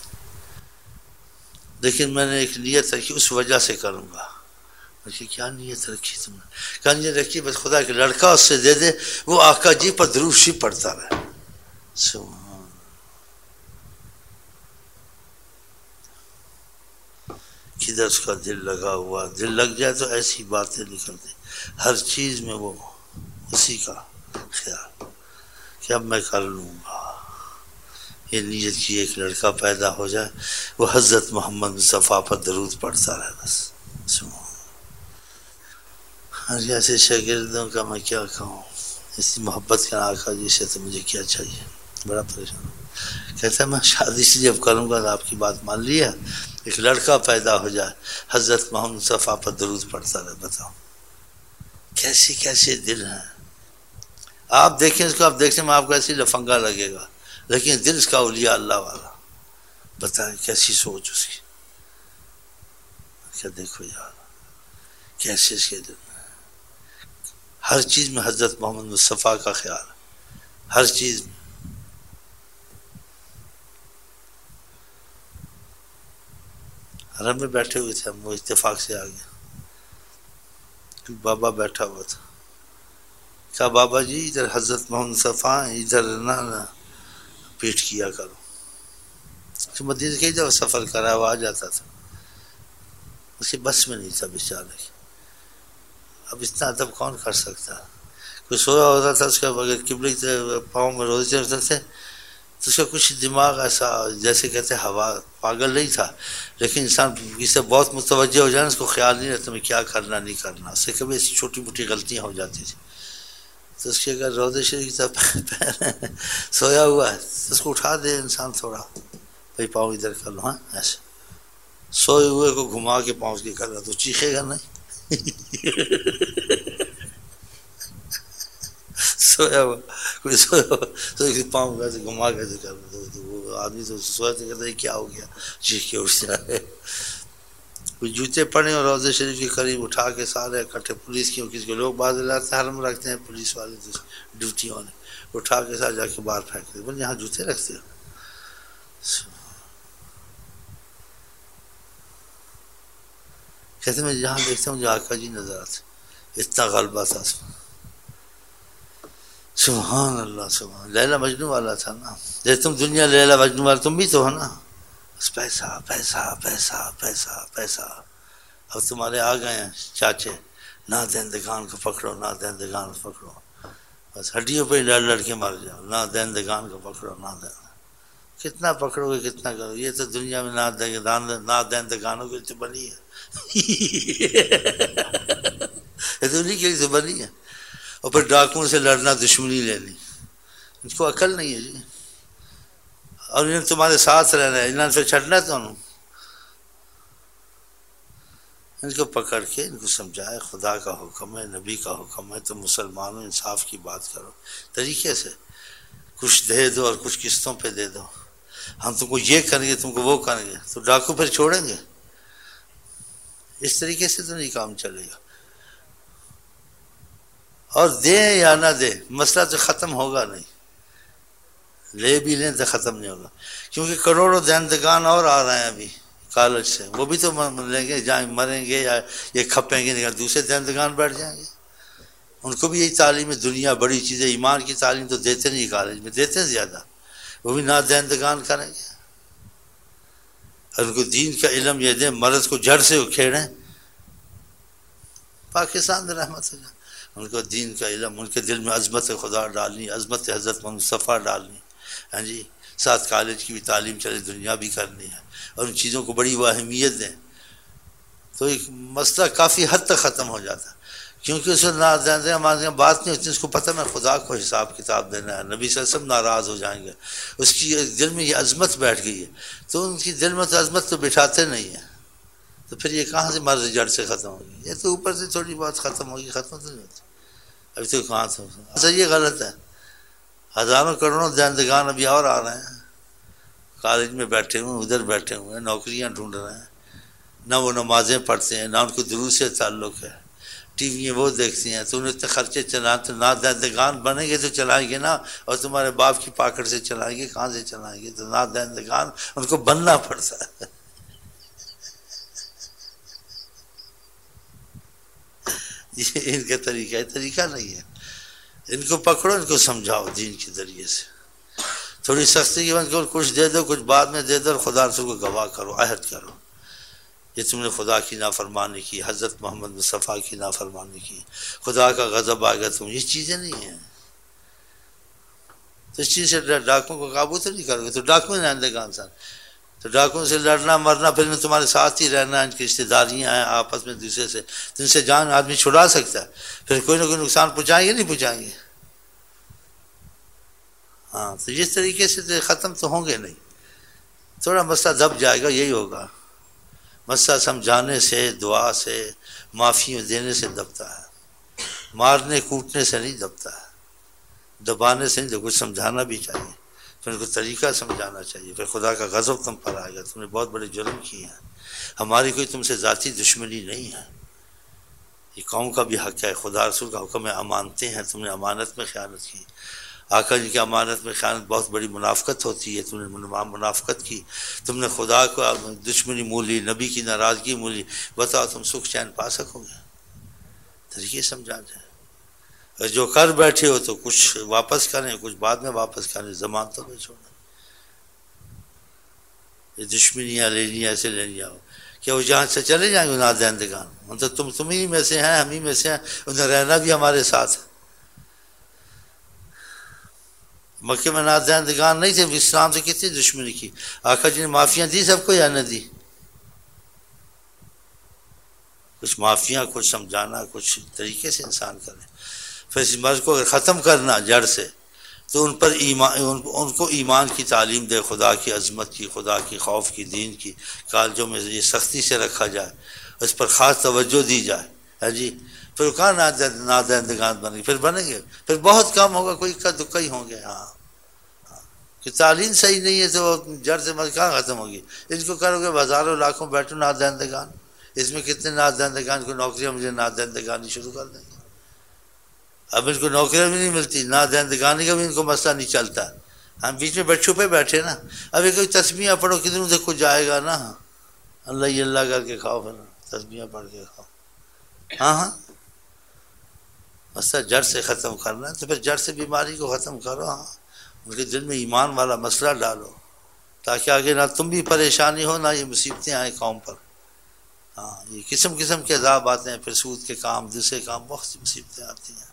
لیکن میں نے ایک نیت رکھی اس وجہ سے کروں گا. کیا نیت رکھی تم نے؟ کہا نیت رکھی بس خدا کہ لڑکا اس سے دے دے وہ آقا جی پر درود شریف پڑھتا رہے. سبحان، کدھر اس کا دل لگا ہوا. دل لگ جائے تو ایسی باتیں نکلتی، ہر چیز میں وہ اسی کا خیال کہ اب میں کر لوں گا. یہ نیت کی ایک لڑکا پیدا ہو جائے وہ حضرت محمد مصطفیٰ پر درود پڑھتا رہے بس. ایسے شاگردوں کا میں کیا کہوں، اس محبت کا آقا جی سے تو مجھے کیا چاہیے. بڑا پریشان کہتا ہے میں شادی سے جب کروں گا تو آپ کی بات مان لیا، ایک لڑکا پیدا ہو جائے حضرت محمد مصطفیٰ پر درود پڑھتا رہے. بتاؤ کیسے کیسے دل ہیں. آپ دیکھیں اس کو، آپ دیکھنے میں آپ کو ایسی لفنگا لگے گا، لیکن دل اس کا اولیاء اللہ والا. بتائیں کیسی سوچ اس کی. کیا دیکھو یار کیسے اس کے دل میں ہر چیز میں حضرت محمد مصطفیٰ کا خیال، ہر چیز میں. حرم میں بیٹھے ہوئے تھے ہم، وہ اتفاق سے آ گیا. بابا بیٹھا ہوا تھا. کہا بابا جی ادھر حضرت محمد مصطفیٰ ادھر نہ پیٹ کیا کرو. تو مدینہ کئی دفعہ سفر کرا وہ آ جاتا تھا، اس کی بس میں نہیں تھا بیچارے. اب اتنا ادب کون کر سکتا. کوئی سویا ہوتا تھا اس کا اگر قبلے پاؤں میں روزے ہوتے تھے تو اس کا کچھ دماغ ایسا جیسے کہتے ہوا پاگل نہیں تھا، لیکن انسان اس سے بہت متوجہ ہو جائے اس کو خیال نہیں رہتا میں کیا کرنا نہیں کرنا. اس سے کبھی ایسی چھوٹی موٹی غلطیاں ہو جاتی تھی. تو اس کے اگر روزے شریف سویا ہوا ہے تو اس کو اٹھا دے انسان تھوڑا، بھائی پاؤں ادھر کر لو. ہاں ایسے سوئے ہوئے کو گھما کے پاؤں کے کر رہا تو چیخے گا نہیں. سویا ہوا کوئی سویا ہوا تو پاؤں کیسے گھما کیسے کر رہا، وہ آدمی تو سویا تو کہتا ہے کیا ہو گیا، چیخ کے اٹھ جائے. کوئی جوتے پڑے اور روضہ شریف کے قریب اٹھا کے سارے اکٹھے پولیس کی کسی کو لوگ بعض علاقے حرم رکھتے ہیں پولیس والے ڈیوٹی والے اٹھا کے ساتھ جا کے باہر پھینکتے بولے یہاں جوتے رکھتے ہو. کہتے میں جہاں دیکھتا ہوں جو آقا جی نظر آتے، اتنا غلبہ تھا اس میں. سبحان اللہ سبحان. لیلا مجنوں والا تھا نا، جیسے تم دنیا لیلا مجنوں والا تم بھی تو ہو نا. بس پیسہ پیسہ پیسہ پیسہ پیسہ. اب تمہارے آ گئے ہیں چاچے، نہ دہندگان کو پکڑو نہ دہندگان کو پکڑو، بس ہڈیوں پہ لڑ لڑ کے مر جاؤ. نہ دہندگان کو پکڑو نہ دہندگان. کتنا پکڑو گے کتنا کرو. یہ تو دنیا میں نہ دہندگانوں کے لیے بنی ہے. یہ تو انہیں کے لیے بنی ہے. اور پھر ڈاکوؤں سے لڑنا دشمنی لینی، ان کو عقل نہیں ہے جی. اور انہیں تمہارے ساتھ رہنا ہے، انہوں نے پھر چھڑنا تو انہوں ان کو پکڑ کے ان کو سمجھائے خدا کا حکم ہے نبی کا حکم ہے، تم مسلمانوں انصاف کی بات کرو طریقے سے. کچھ دے دو اور کچھ قسطوں پہ دے دو. ہم تم کو یہ کریں گے تم کو وہ کریں گے تو ڈاکو پھر چھوڑیں گے. اس طریقے سے تو نہیں کام چلے گا. اور دیں یا نہ دیں مسئلہ تو ختم ہوگا نہیں. لے بھی لیں تو ختم نہیں ہوگا، کیونکہ کروڑوں دہندگان اور آ رہے ہیں ابھی کالج سے، وہ بھی تو لیں گے جائیں مریں گے یا یہ کھپیں گے نہیں، دوسرے دہندگان بیٹھ جائیں گے. ان کو بھی یہی تعلیم ہے، دنیا بڑی چیز ہے. ایمان کی تعلیم تو دیتے نہیں کالج میں، دیتے ہیں زیادہ، وہ بھی نہ دہندگان کریں گے. ان کو دین کا علم یہ دیں، مرض کو جڑ سے اکھیڑیں. پاکستان رحمت ہے ان کو دین کا علم، ان کے دل میں عظمت خدا ڈالنی، عظمت حضرت محمد مصطفیٰ ڈالنی. ہاں جی ساتھ کالج کی بھی تعلیم چلے، دنیا بھی کرنی ہے، اور ان چیزوں کو بڑی وہ اہمیت دیں تو ایک مسئلہ کافی حد تک ختم ہو جاتا ہے. کیونکہ اس میں بات نہیں ہوتی، اس کو پتہ میں خدا کو حساب کتاب دینا ہے، نبی صلی اللہ علیہ وسلم ناراض ہو جائیں گے. اس کی دل میں یہ عظمت بیٹھ گئی ہے، تو ان کی دل میں تو عظمت تو بٹھاتے نہیں ہیں. تو پھر یہ کہاں سے مرض جڑ سے ختم ہوگی؟ یہ تو اوپر سے تھوڑی بات ختم ہوگی، ختم تو نہیں ہوتی. ابھی تو کہاں سے یہ غلط ہے. ہزاروں کروڑوں دہندگان ابھی اور آ رہے ہیں، کالج میں بیٹھے ہوئے، ادھر بیٹھے ہوئے ہیں، نوکریاں ڈھونڈ رہے ہیں، نہ وہ نمازیں پڑھتے ہیں، نہ ان کو دروس سے تعلق ہے، ٹی وی وہ دیکھتے ہیں. تو انہیں اتنے خرچے چلائیں تو نہ دہندگان بنیں گے تو چلائیں گے نا، اور تمہارے باپ کی پاکٹ سے چلائیں گے، کہاں سے چلائیں گے؟ تو نہ دہندگان ان کو بننا پڑتا ہے. یہ ان کا طریقہ ہے، طریقہ نہیں ہے. ان کو پکڑو، ان کو سمجھاؤ دین کے ذریعے سے، تھوڑی سختی کی بند کرو، کچھ دے دو، کچھ بعد میں دے دو، اور خدا رسول کو گواہ کرو، عہد کرو یہ تم نے خدا کی نافرمانی کی، حضرت محمد مصطفیٰ کی نافرمانی کی، خدا کا غضب آئے گا تم. یہ چیزیں نہیں ہیں. تو اس چیز سے ڈاکوؤں کو قابو تو نہیں کرو گے، تو ڈاکو ہیں دہندگان سن. تو ڈاکوؤں سے لڑنا مرنا، پھر میں تمہارے ساتھ ہی رہنا، ان کی رشتے داریاں ہیں آپس میں دوسرے سے، جن سے جان آدمی چھڑا سکتا ہے، پھر کوئی نہ کوئی نقصان پہنچائیں گے نہیں پہنچائیں گے. ہاں تو جس طریقے سے ختم تو ہوں گے نہیں، تھوڑا مسئلہ دب جائے گا، یہی ہوگا. مسئلہ سمجھانے سے، دعا سے، معافیوں دینے سے دبتا ہے، مارنے کوٹنے سے نہیں دبتا ہے، دبانے سے نہیں. تو کچھ سمجھانا بھی چاہیے، پھر ان کو طریقہ سمجھانا چاہیے. پھر خدا کا غضب تم پر آئے گا، تم نے بہت بڑے جرم کیے ہیں. ہماری کوئی تم سے ذاتی دشمنی نہیں ہے، یہ قوم کا بھی حق ہے، خدا رسول کا حکم ہے، امانتیں ہیں، تم نے امانت میں خیانت کی. آقا جی کی امانت میں خیانت بہت بڑی منافقت ہوتی ہے، تم نے منافقت کی، تم نے خدا کو دشمنی مولی، نبی کی ناراضگی مولی. بتاؤ تم سکھ چین پا سکو گے؟ طریقے سمجھا جائے. اگر جو کر بیٹھے ہو تو کچھ واپس کریں، کچھ بعد میں واپس کریں، زمان تو نہیں چھوڑیں. یہ دشمنیاں لینی ایسے لینی ہو کہ وہ جہاں سے چلے جائیں گے نہ دہندگان. مطلب تم ہی میں سے ہیں، ہم ہی میں سے ہیں، انہیں رہنا بھی ہمارے ساتھ ہے. مکے میں نادہندگان نہیں تھے، اسلام سے کتنی دشمنی کی. آقا جی نے معافیاں دی سب کو یا نہ دی؟ کچھ معافیاں، کچھ سمجھانا، کچھ طریقے سے انسان کرے. پھر اس مرض کو اگر ختم کرنا جڑ سے تو ان پر ایمان، ان کو ایمان کی تعلیم دے، خدا کی عظمت کی، خدا کی خوف کی، دین کی. کالجوں میں یہ سختی سے رکھا جائے، اس پر خاص توجہ دی جائے. ہے جی. پھر کہاں نادہندگان بنے گے؟ پھر بنیں گے، پھر بہت کم ہوگا، کوئی اکا دکا ہی ہوں گے. ہاں کہ تعلیم صحیح نہیں ہے تو جڑ سے مت کہاں ختم ہوگی؟ ان کو کرو گے ہزاروں لاکھوں بیٹھو نادہندگان، اس میں کتنے نادہندگان کو نوکریاں مجھے نادہندگانی شروع کر دیں گے. اب ان کو نوکریاں بھی نہیں ملتی، نادہندگانی کا بھی ان کو مسئلہ نہیں چلتا. ہم بیچ میں چھپے بیٹھے نا. ابھی کوئی تسبیحاں پڑھو، کدھروں سے کچھ جائے گا نا. اللہ ہی اللہ کر کے کھاؤ، پھر تسبیحاں پڑھ کے کھاؤ. ہاں مسئلہ جڑ سے ختم کرنا ہے تو پھر جڑ سے بیماری کو ختم کرو. ہاں ان کے دل میں ایمان والا مسئلہ ڈالو، تاکہ آگے نہ تم بھی پریشانی ہو، نہ یہ مصیبتیں آئیں قوم پر. ہاں یہ قسم قسم کے عذاب آتے ہیں، پھر سود کے کام، دوسرے کام، بہت سی مصیبتیں آتی ہیں.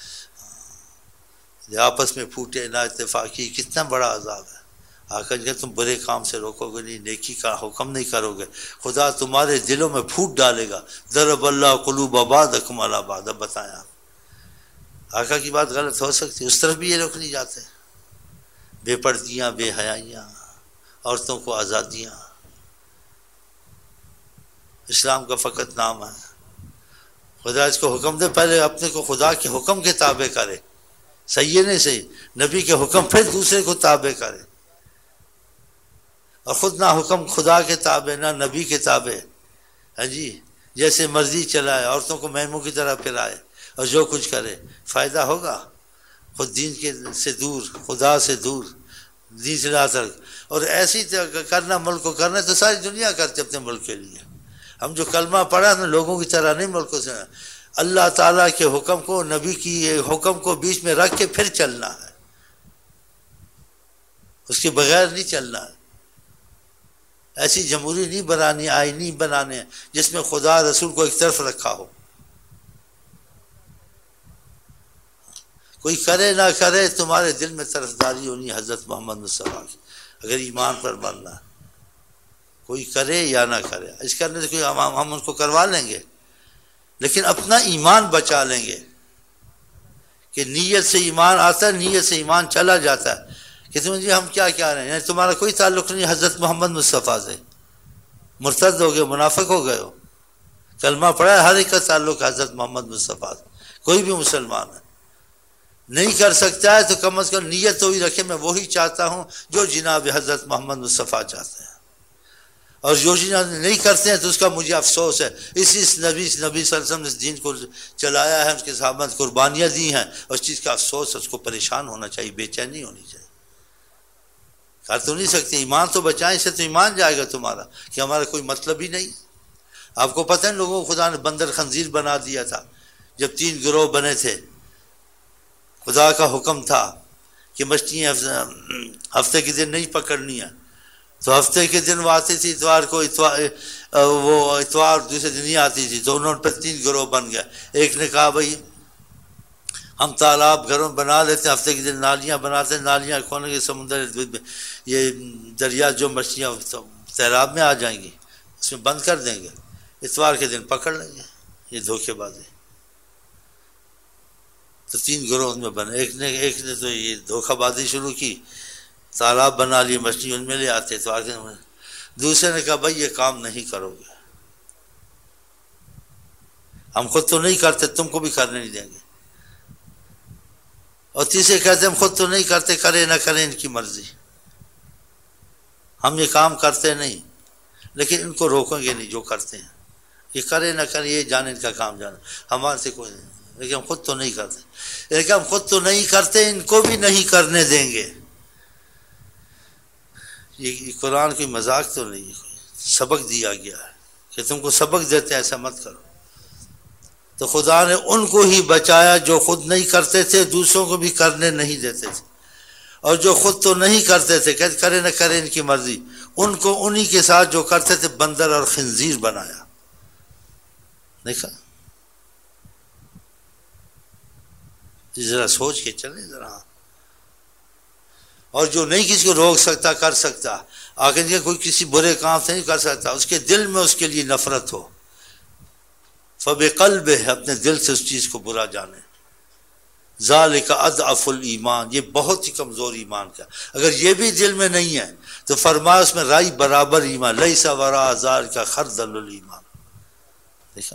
آپس میں پھوٹے، نا اتفاقی، کتنا بڑا عذاب ہے. آقا جی تم برے کام سے روکو گے نہیں، نیکی کا حکم نہیں کرو گے، خدا تمہارے دلوں میں پھوٹ ڈالے گا. ضرب اللہ قلوب بعضکم علی بعض. اب بتائیں آپ، آقا کی بات غلط ہو سکتی، اس طرف بھی یہ لوگ نہیں جاتے. بے پردیاں، بے حیائیاں، عورتوں کو آزادیاں، اسلام کا فقط نام ہے. خدا اس کو حکم دے، پہلے اپنے کو خدا کے حکم کے تابع کرے. صحیح نہیں صحیح، نبی کے حکم، پھر دوسرے کو تابع کرے. اور خود نہ حکم خدا کے تابع، نہ نبی کے تابع. ہاں جی، جیسے مرضی چلائے، عورتوں کو میموں کی طرح پھرائے اور جو کچھ کرے، فائدہ ہوگا؟ خود دین کے سے دور، خدا سے دور، دین سے ناطرف. اور ایسی کرنا، ملک کو کرنا تو ساری دنیا کرتے اپنے ملک کے لیے. ہم جو کلمہ پڑھا نا، لوگوں کی طرح نہیں، ملکوں سے. اللہ تعالیٰ کے حکم کو، نبی کی حکم کو بیچ میں رکھ کے پھر چلنا ہے، اس کے بغیر نہیں چلنا ہے. ایسی جمہوری نہیں بنانی، آئین نہیں بنانے جس میں خدا رسول کو ایک طرف رکھا ہو. کوئی کرے نہ کرے، تمہارے دل میں طرفداری ہونی حضرت محمد مصطفیٰ کی، اگر ایمان پر مرنا. کوئی کرے یا نہ کرے، اس کرنے سے کوئی ہم ان کو کروا لیں گے، لیکن اپنا ایمان بچا لیں گے. کہ نیت سے ایمان آتا ہے، نیت سے ایمان چلا جاتا ہے. کہ تم جی ہم کیا کہہ رہے ہیں، یعنی تمہارا کوئی تعلق نہیں حضرت محمد مصطفیٰ سے، مرتد ہو گئے، منافق ہو گئے ہو. کلمہ پڑھا ہے، ہر ایک کا تعلق حضرت محمد مصطفیٰ سے، کوئی بھی مسلمان ہے. نہیں کر سکتا ہے تو کم از کم نیت تو ہی رکھے میں وہی چاہتا ہوں جو جناب حضرت محمد مصطفیٰ چاہتے ہیں، اور جو جناب نہیں کرتے ہیں تو اس کا مجھے افسوس ہے۔ نبی صلی اللہ علیہ وسلم نے اس دین کو چلایا ہے، اس کے صحابہ نے قربانیاں دی ہیں، اور اس چیز کا افسوس ہے، اس کو پریشان ہونا چاہیے، بے چینی ہونی چاہیے۔ کر تو نہیں سکتے، ایمان تو بچائیں، اس سے تو ایمان جائے گا تمہارا کہ ہمارا کوئی مطلب ہی نہیں۔ آپ کو پتہ ہے لوگوں کو خدا نے بندر خنزیر بنا دیا تھا جب 3 گروہ بنے تھے۔ خدا کا حکم تھا کہ مچھلیاں ہفتے کے دن نہیں پکڑنی ہے، تو ہفتے کے دن وہ آتی تھی، اتوار کو وہ اتوار دوسرے دن ہی آتی تھی، تو انہوں نے پھر 3 گروہ بن گیا۔ ایک نے کہا بھائی ہم تالاب گھروں بنا لیتے ہیں، ہفتے کے دن نالیاں بناتے ہیں، نالیاں کھولیں گے، سمندر یہ دریا جو مچھلیاں سیلاب میں آ جائیں گی اس میں بند کر دیں گے، اتوار کے دن پکڑ لیں گے۔ یہ دھوکے بازی۔ تو 3 گروہ میں بنے، ایک نے تو یہ دھوکہ بازی شروع کی، تالاب بنا لیے، مچھلی ان میں لے آتے تو آگے۔ دوسرے نے کہا بھائی یہ کام نہیں کرو گے، ہم خود تو نہیں کرتے، تم کو بھی کرنے نہیں دیں گے۔ اور تیسرے کہتے ہم خود تو نہیں کرتے، کرے نہ کریں ان کی مرضی، ہم یہ کام کرتے نہیں، لیکن ان کو روکیں گے نہیں جو کرتے ہیں، یہ کرے نہ کرے، یہ جانے ان کا کام جانا، ہمارے سے کوئی نہیں، لیکن ہم خود تو نہیں کرتے، لیکن ہم خود تو نہیں کرتے، ان کو بھی نہیں کرنے دیں گے۔ یہ قرآن کوئی مذاق تو نہیں ہے، سبق دیا گیا ہے کہ تم کو سبق دیتے ایسا مت کرو۔ تو خدا نے ان کو ہی بچایا جو خود نہیں کرتے تھے، دوسروں کو بھی کرنے نہیں دیتے تھے، اور جو خود تو نہیں کرتے تھے کہ کرے نہ کرے ان کی مرضی، ان کو انہی کے ساتھ جو کرتے تھے بندر اور خنزیر بنایا۔ دیکھا، ذرا سوچ کے چلیں ذرا۔ اور جو نہیں کسی کو روک سکتا کر سکتا، آخر کوئی کسی برے کام سے نہیں کر سکتا، اس کے دل میں اس کے لیے نفرت ہو، فَبِقَلْبِهِ اپنے دل سے اس چیز کو برا جانے، ذَلِكَ أَضْعَفُ الْإِيمَانِ یہ بہت ہی کمزور ایمان کا۔ اگر یہ بھی دل میں نہیں ہے تو فرمایا اس میں رائی برابر ایمان، لَيْسَ وَرَاءَ ذَلِكَ خَرْدَلُ الْإِيمَانِ۔ دیکھا،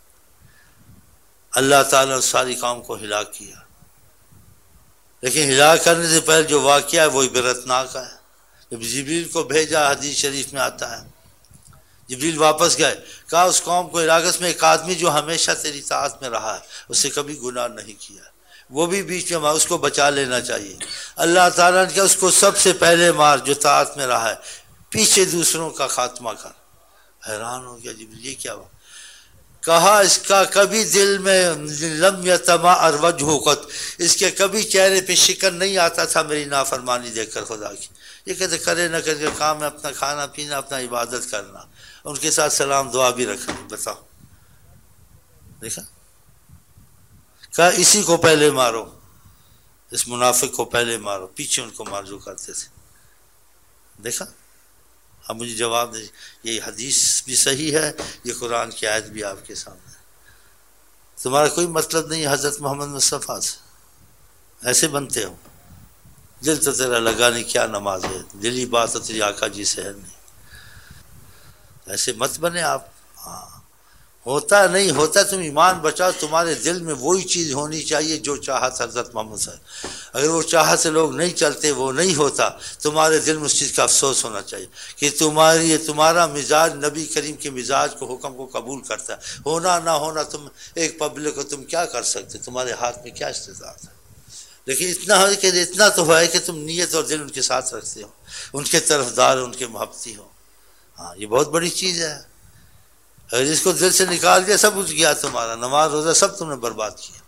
اللہ تعالیٰ نے ساری قوم کو ہلاک کیا، لیکن ہلاک کرنے سے پہلے جو واقعہ ہے وہ عبرتناک ہے۔ جب جبریل کو بھیجا، حدیث شریف میں آتا ہے، جبریل واپس گئے، کہا اس قوم کو علاقے میں ایک آدمی جو ہمیشہ تیری اطاعت میں رہا ہے، اس سے کبھی گناہ نہیں کیا، وہ بھی بیچ میں اس کو بچا لینا چاہیے۔ اللہ تعالیٰ نے کہا اس کو سب سے پہلے مار جو اطاعت میں رہا ہے، پیچھے دوسروں کا خاتمہ کر۔ حیران ہو گیا جبریل، یہ کیا ہوا؟ کہا اس کا کبھی دل میں لم یتمعر وجہ قط، اس کے کبھی چہرے پہ شکن نہیں آتا تھا میری نافرمانی دیکھ کر خدا کی۔ یہ کہتے کرے نہ کرے کام ہے اپنا کھانا پینا، اپنا عبادت کرنا، ان کے ساتھ سلام دعا بھی رکھنا۔ بتاؤ، دیکھا، کہا اسی کو پہلے مارو، اس منافق کو پہلے مارو، پیچھے ان کو مار جو کرتے تھے۔ دیکھا، اب مجھے جواب دے، یہ حدیث بھی صحیح ہے، یہ قرآن کی آیت بھی آپ کے سامنے ہے۔ تمہارا کوئی مطلب نہیں حضرت محمد مصطفیٰ سے، ایسے بنتے ہو، دل تو تیرا لگا نہیں، کیا نماز ہے، دلی بات تو تیری آقا جی سے ہے نہیں، ایسے مت بنے آپ۔ ہاں، ہوتا نہیں ہوتا، تم ایمان بچاؤ، تمہارے دل میں وہی چیز ہونی چاہیے جو چاہت حضرت محمد صلی اللہ علیہ وسلم۔ اگر وہ چاہت سے لوگ نہیں چلتے، وہ نہیں ہوتا، تمہارے دل میں اس چیز کا افسوس ہونا چاہیے کہ تمہارا مزاج نبی کریم کے مزاج کو، حکم کو قبول کرتا ہے۔ ہونا نہ ہونا، تم ایک پبلک کو تم کیا کر سکتے، تمہارے ہاتھ میں کیا استطاعت ہے، لیکن اتنا تو ہے کہ تم نیت اور دل ان کے ساتھ رکھتے ہو، ان کے طرفدار، ان کے محبتی ہو۔ ہاں، یہ بہت بڑی چیز ہے۔ اگر اس کو دل سے نکال دیا، سب اٹھ گیا تمہارا، نماز روزہ سب تم نے برباد کیا۔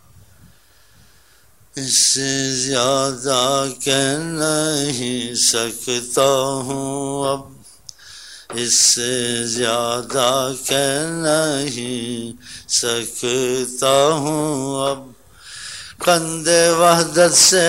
اس سے زیادہ کہہ نہیں سکتا ہوں اب، اس سے زیادہ کہہ نہیں سکتا ہوں اب، قند وحدت سے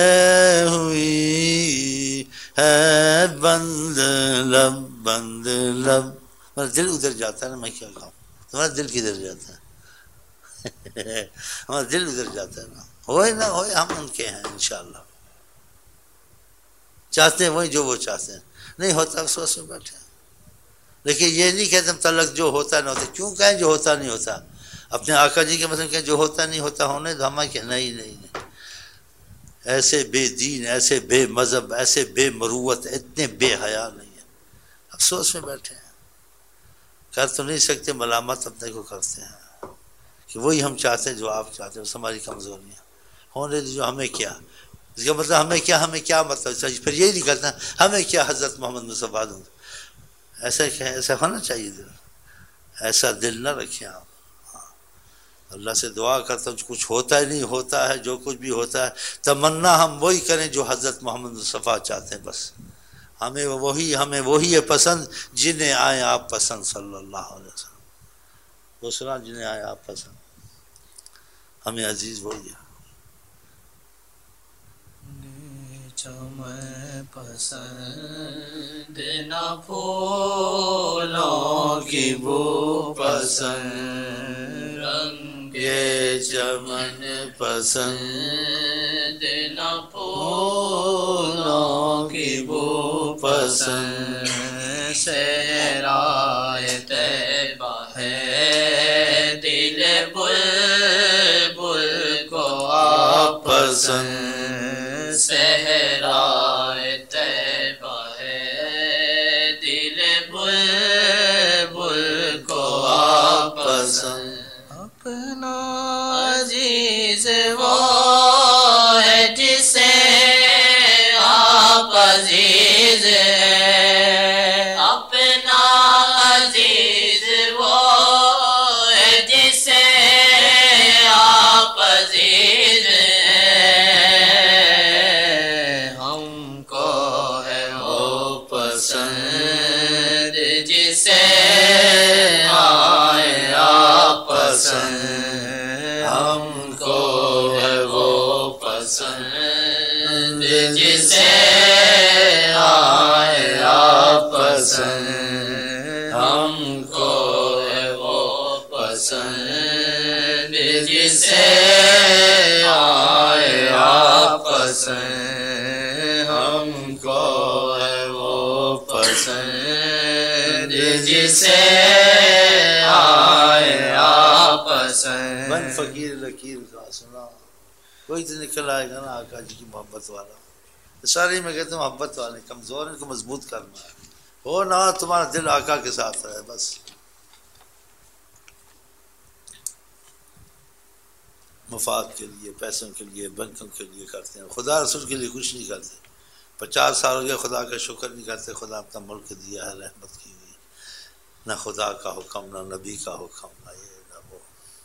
ہوئی ہے بند لب، بند لب۔ میرا دل ادھر جاتا ہے نا، میں کیا کہوں، تمہارا دل کدھر جاتا ہے؟ ہمارا دل ادھر جاتا ہے نا، ہوئے نہ ہوئے ہم ان کے ہیں انشاءاللہ، چاہتے ہیں وہی جو وہ چاہتے ہیں، نہیں ہوتا افسوس میں بیٹھے ہیں۔ لیکن یہ نہیں کہتے ہم تعلق جو ہوتا نہیں ہوتا، کیوں کہیں جو ہوتا نہیں ہوتا؟ اپنے آقا جی کے مثلا کہیں جو ہوتا نہیں ہوتا ہونے تو ہمیں کہ نہیں، ایسے بے دین، ایسے بے مذہب، ایسے بے مروت، اتنے بے حیا نہیں ہیں، افسوس میں بیٹھے ہیں، کر تو نہیں سکتے، ملامت اپنے کو کرتے ہیں کہ وہی ہم چاہتے ہیں جو آپ چاہتے ہیں، اس ہماری کمزوریاں ہونے جو ہمیں کیا، اس کا مطلب ہمیں کیا مطلب، پھر یہی نکلتا ہے ہمیں کیا حضرت محمد مصطفیٰ دوں، ایسا ہونا چاہیے دل، ایسا دل نہ رکھیں آپ۔ اللہ سے دعا کرتا ہوں، کچھ ہوتا ہے نہیں ہوتا ہے، جو کچھ بھی ہوتا ہے تمنا ہم وہی کریں جو حضرت محمد مصطفیٰ چاہتے ہیں، بس ہمیں وہی ہے پسند، جنہیں آئے آپ پسند صلی اللہ علیہ وسلم، دوسرا جنہیں آئے آپ پسند، ہمیں عزیز وہی ہے۔ چمن پسند نہ پھولوں کی بو پسند، رنگ چمن پسند نہ پھولوں کی بو پسند، صحرائے طیبہ ہے دل بلبل کو آپ پسند، صحرائے طیبہ ہے دل بلبل کو آپ پسند، اپنا عزیز وہ ہے جسے آپ عزیز ہے، اپنا عزیز وہ ہے جسے آپ عزیز پسند، جسے آئے آپ پسند، ہم کو ہے وہ پسند، جسے آئے آپ پسند، ہم کو ہے وہ پسند، جسے آئے آپ پسند، ہم کو ہے وہ پسند، جسے آئے آپ پسند۔ من فقیر لکیر کا سنا، کوئی تو نکل آئے گا نا آقا جی کی محبت والا، سارے میں کہتے ہیں محبت والے کمزور ان کو مضبوط کرنا ہے، ہو نہ تمہارا دل آقا کے ساتھ رہے بس، مفاد کے لیے، پیسوں کے لیے، بنکوں کے لیے کرتے ہیں، خدا رسول کے لیے کچھ نہیں کرتے، 50 سال ہو گیا خدا کا شکر نہیں کرتے، خدا اپنا ملک دیا ہے، رحمت کی ہوئی، نہ خدا کا حکم، نہ نبی کا حکم، نہ یہ نہ وہ،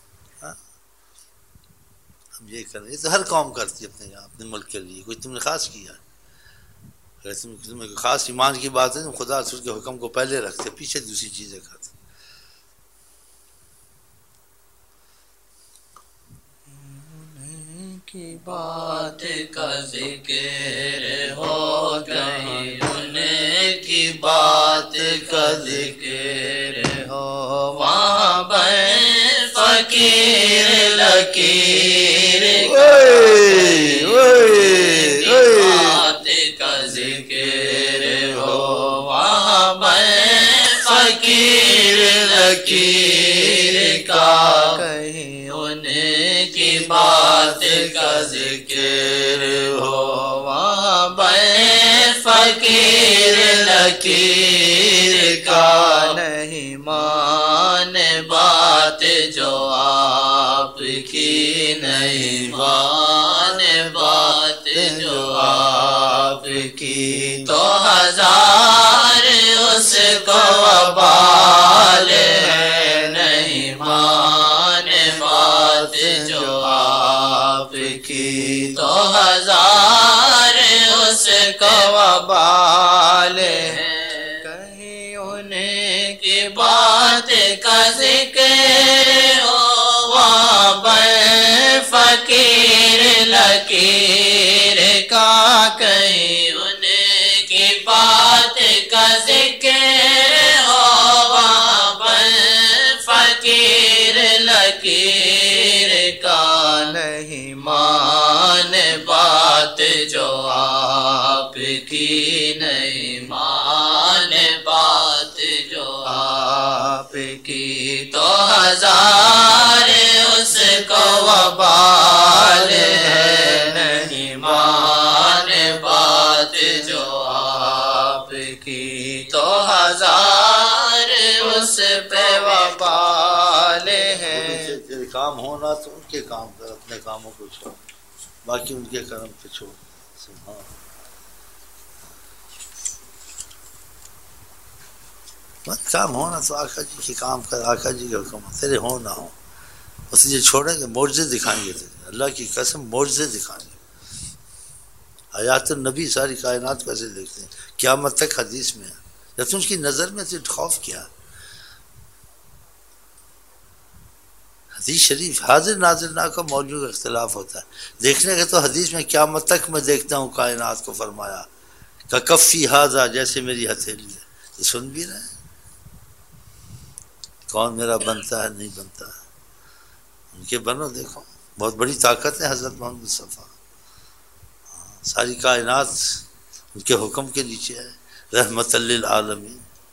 ہم یہ کریں، یہ تو ہر قوم کرتی ہے اپنے ملک کے لیے، کچھ تم نے خاص کیا ہے، تمہیں خاص ایمان کی بات ہے، تم خدا رسول کے حکم کو پہلے رکھتے، پیچھے دوسری چیزیں کرتے۔ کی بات کا ذکر ہو کہیں، ان کی بات کا ذکر ہو، وہاں بن فقیر لکیر کی بات کا ذکر ہو، وہاں بن فقیر لکیر کا کہیں، ان کی بات کا ذکر ہو، وہاں بے فقیر لکیر کا نہیں مان بات جو آپ کی، نہیں مان بات جو آپ کی، تو ہزار اس کو وبال ہے، نہیں مان بات جو آپ کی، تو ہزار اس کو وبال ہے، کہیں ان کی بات کا ذکر ہو، وہاں بے فقیر لکیر کا کہیں، ان کی بات کا ذکر ہو، وہاں بے فقیر لکیر کا نہیں مان بات جو آپ کی، نہیں مان بات جو آپ کی، تو ہزار اس کو وبال ہے، نہیں مان پہ وبال ہے۔ تیرے کام ہونا تو ان کے کام کر، اپنے کاموں کو چھوڑ، باقی ان کے کرم پہ چھوڑ۔ سبحان بس کام ہونا تو آقا جی کے کام کر، آقا جی کا حکم تیرے ہو نہ ہو، بس یہ چھوڑیں گے معجزے دکھائیں گے تیرے، اللہ کی قسم معجزے دکھائیں گے۔ حیات النبی ساری کائنات کو ایسے دیکھتے ہیں، قیامت تک حدیث میں ہے، جب تم اس کی نظر میں سے خوف کیا۔ حدیث شریف حاضر ناظر نہ کا موضوع کا اختلاف ہوتا ہے، دیکھنے کا تو حدیث میں قیامت تک میں دیکھتا ہوں کائنات کو، فرمایا کہ کفی ہاذا، جیسے میری ہتھیلی ہے۔ تو سن بھی رہے ہیں کون میرا بنتا ہے نہیں بنتا ہے، ان کے بنو، دیکھو بہت بڑی طاقت ہے حضرت محمد مصطفیٰ، ساری کائنات ان کے حکم کے نیچے ہے، رحمت للعالمین،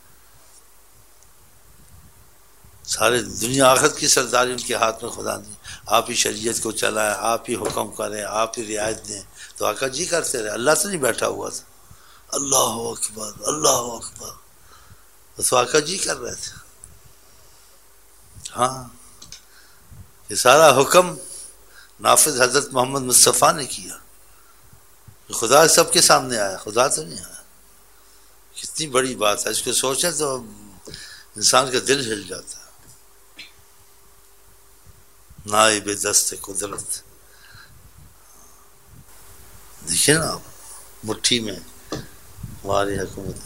سارے دنیا آخرت کی سرداری ان کے ہاتھ میں خدا نے، آپ ہی شریعت کو چلائیں، آپ ہی حکم کریں، آپ ہی رعایت دیں، تو آقا جی کرتے رہے، اللہ تو نہیں بیٹھا ہوا تھا، اللہ اکبر اللہ اکبر، تو آقا جی کر رہے تھے۔ ہاں یہ سارا حکم نافذ حضرت محمد مصطفیٰ نے کیا، خدا سب کے سامنے آیا، خدا تو نہیں آیا۔ کتنی بڑی بات ہے، اس کو سوچیں تو انسان کا دل ہل جاتا ہے۔ نائب دست قدرت، دیکھیں نا آپ مٹھی میں ہماری حکومت،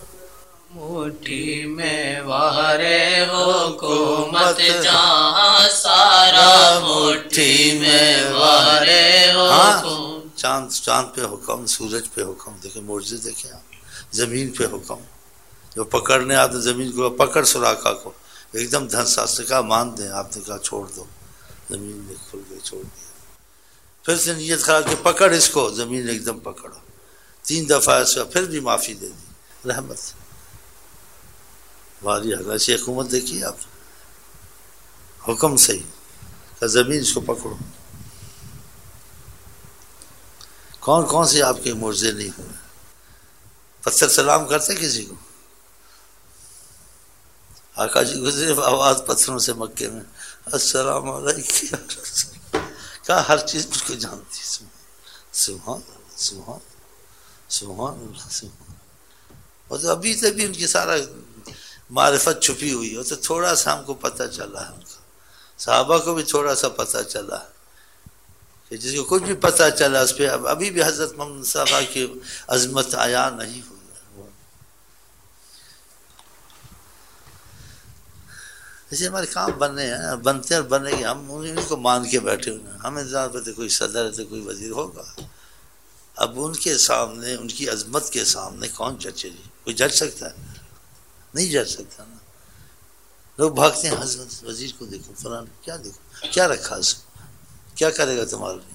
مٹھی میں وہرے حکومت جہاں سارا، مٹھی میں وہرے حکومت، چاند پہ حکم، سورج پہ حکم، دیکھیں معجزے دیکھیں آپ، زمین پہ حکم، جو پکڑنے آتے زمین کو، پکڑ سراقہ کو، ایک دم دھنسا سے کہا مان دیں، آپ نے کہا چھوڑ دو، زمین میں کھل گئے، چھوڑ دیا، پھر سے نیت خراب کہ پکڑ اس کو، زمین ایک دم پکڑا، 3 دفعہ ایسا، پھر بھی معافی دے دی، رحمت باری ایسی حکومت دیکھیے آپ، حکم صحیح کہ زمین اس کو پکڑو۔ کون کون سے آپ کے معجزے نہیں ہوئے؟ پتھر سلام کرتے کسی کو؟ آقا جی گزرے آواز پتھروں سے مکے میں، السلام علیکم، کہا ہر چیز اس کو جانتی، سبحان سبحان سبحان اللہ سبحان۔ اور تو ابھی تک بھی ان کی سارا معرفت چھپی ہوئی ہے، تو تھوڑا سا ہم کو پتہ چلا ہے ان کا، صحابہ کو بھی تھوڑا سا پتہ چلا ہے، کہ جس کو کچھ بھی پتہ چلا اس پہ ابھی بھی حضرت محمد صحابہ کی عظمت عیاں نہیں ہوئی ہے۔ جیسے ہمارے کام بننے ہیں، بنتے ہیں اور بنے گے، ہم انہیں کو مان کے بیٹھے ہوئے ہیں، ہمیں زیادہ پتہ کوئی صدر ہے تو کوئی وزیر ہوگا، اب ان کے سامنے، ان کی عظمت کے سامنے کون جچے جی؟ کوئی جج سکتا ہے؟ نہیں جج سکتا نا۔ لوگ بھاگتے ہیں، حضرت وزیر کو دیکھو، فلاں کیا دیکھو، کیا رکھا اس کو، کیا کرے گا تمہارے لیے؟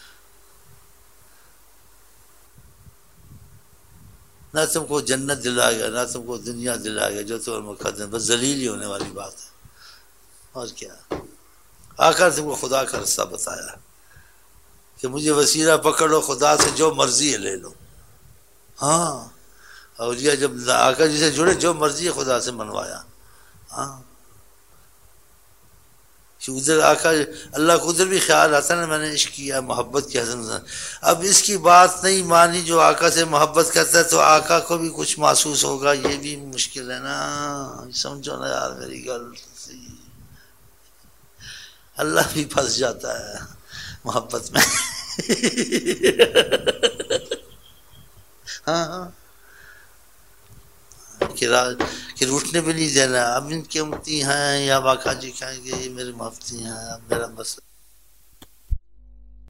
نہ تم کو جنت دلائے گا، نہ تم کو دنیا دلائے گا، جو تمہیں مقدم، بس ذلیل ہی ہونے والی بات ہے، اور کیا۔ آ کر تم کو خدا کا رستہ بتایا کہ مجھے وسیلہ پکڑو، خدا سے جو مرضی ہے لے لو۔ ہاں اور یہ جب آقا جی سے جڑے، جو مرضی ہے خدا سے منوایا۔ ہاں ادھر آقا اللہ کو ادھر بھی خیال آتا نا، میں نے عشق کیا، محبت کی حسن، اب اس کی بات نہیں مانی، جو آقا سے محبت کرتا ہے تو آقا کو بھی کچھ محسوس ہوگا، یہ بھی مشکل ہے نا، سمجھو نا یار میری گل، اللہ بھی پھنس جاتا ہے محبت میں۔ ہاں کہ روٹنے بھی نہیں دینا، اب ان کی امتی ہیں یا آقا جی کہیں گے یہ میرے مفتی ہیں، اب میرا مسئلہ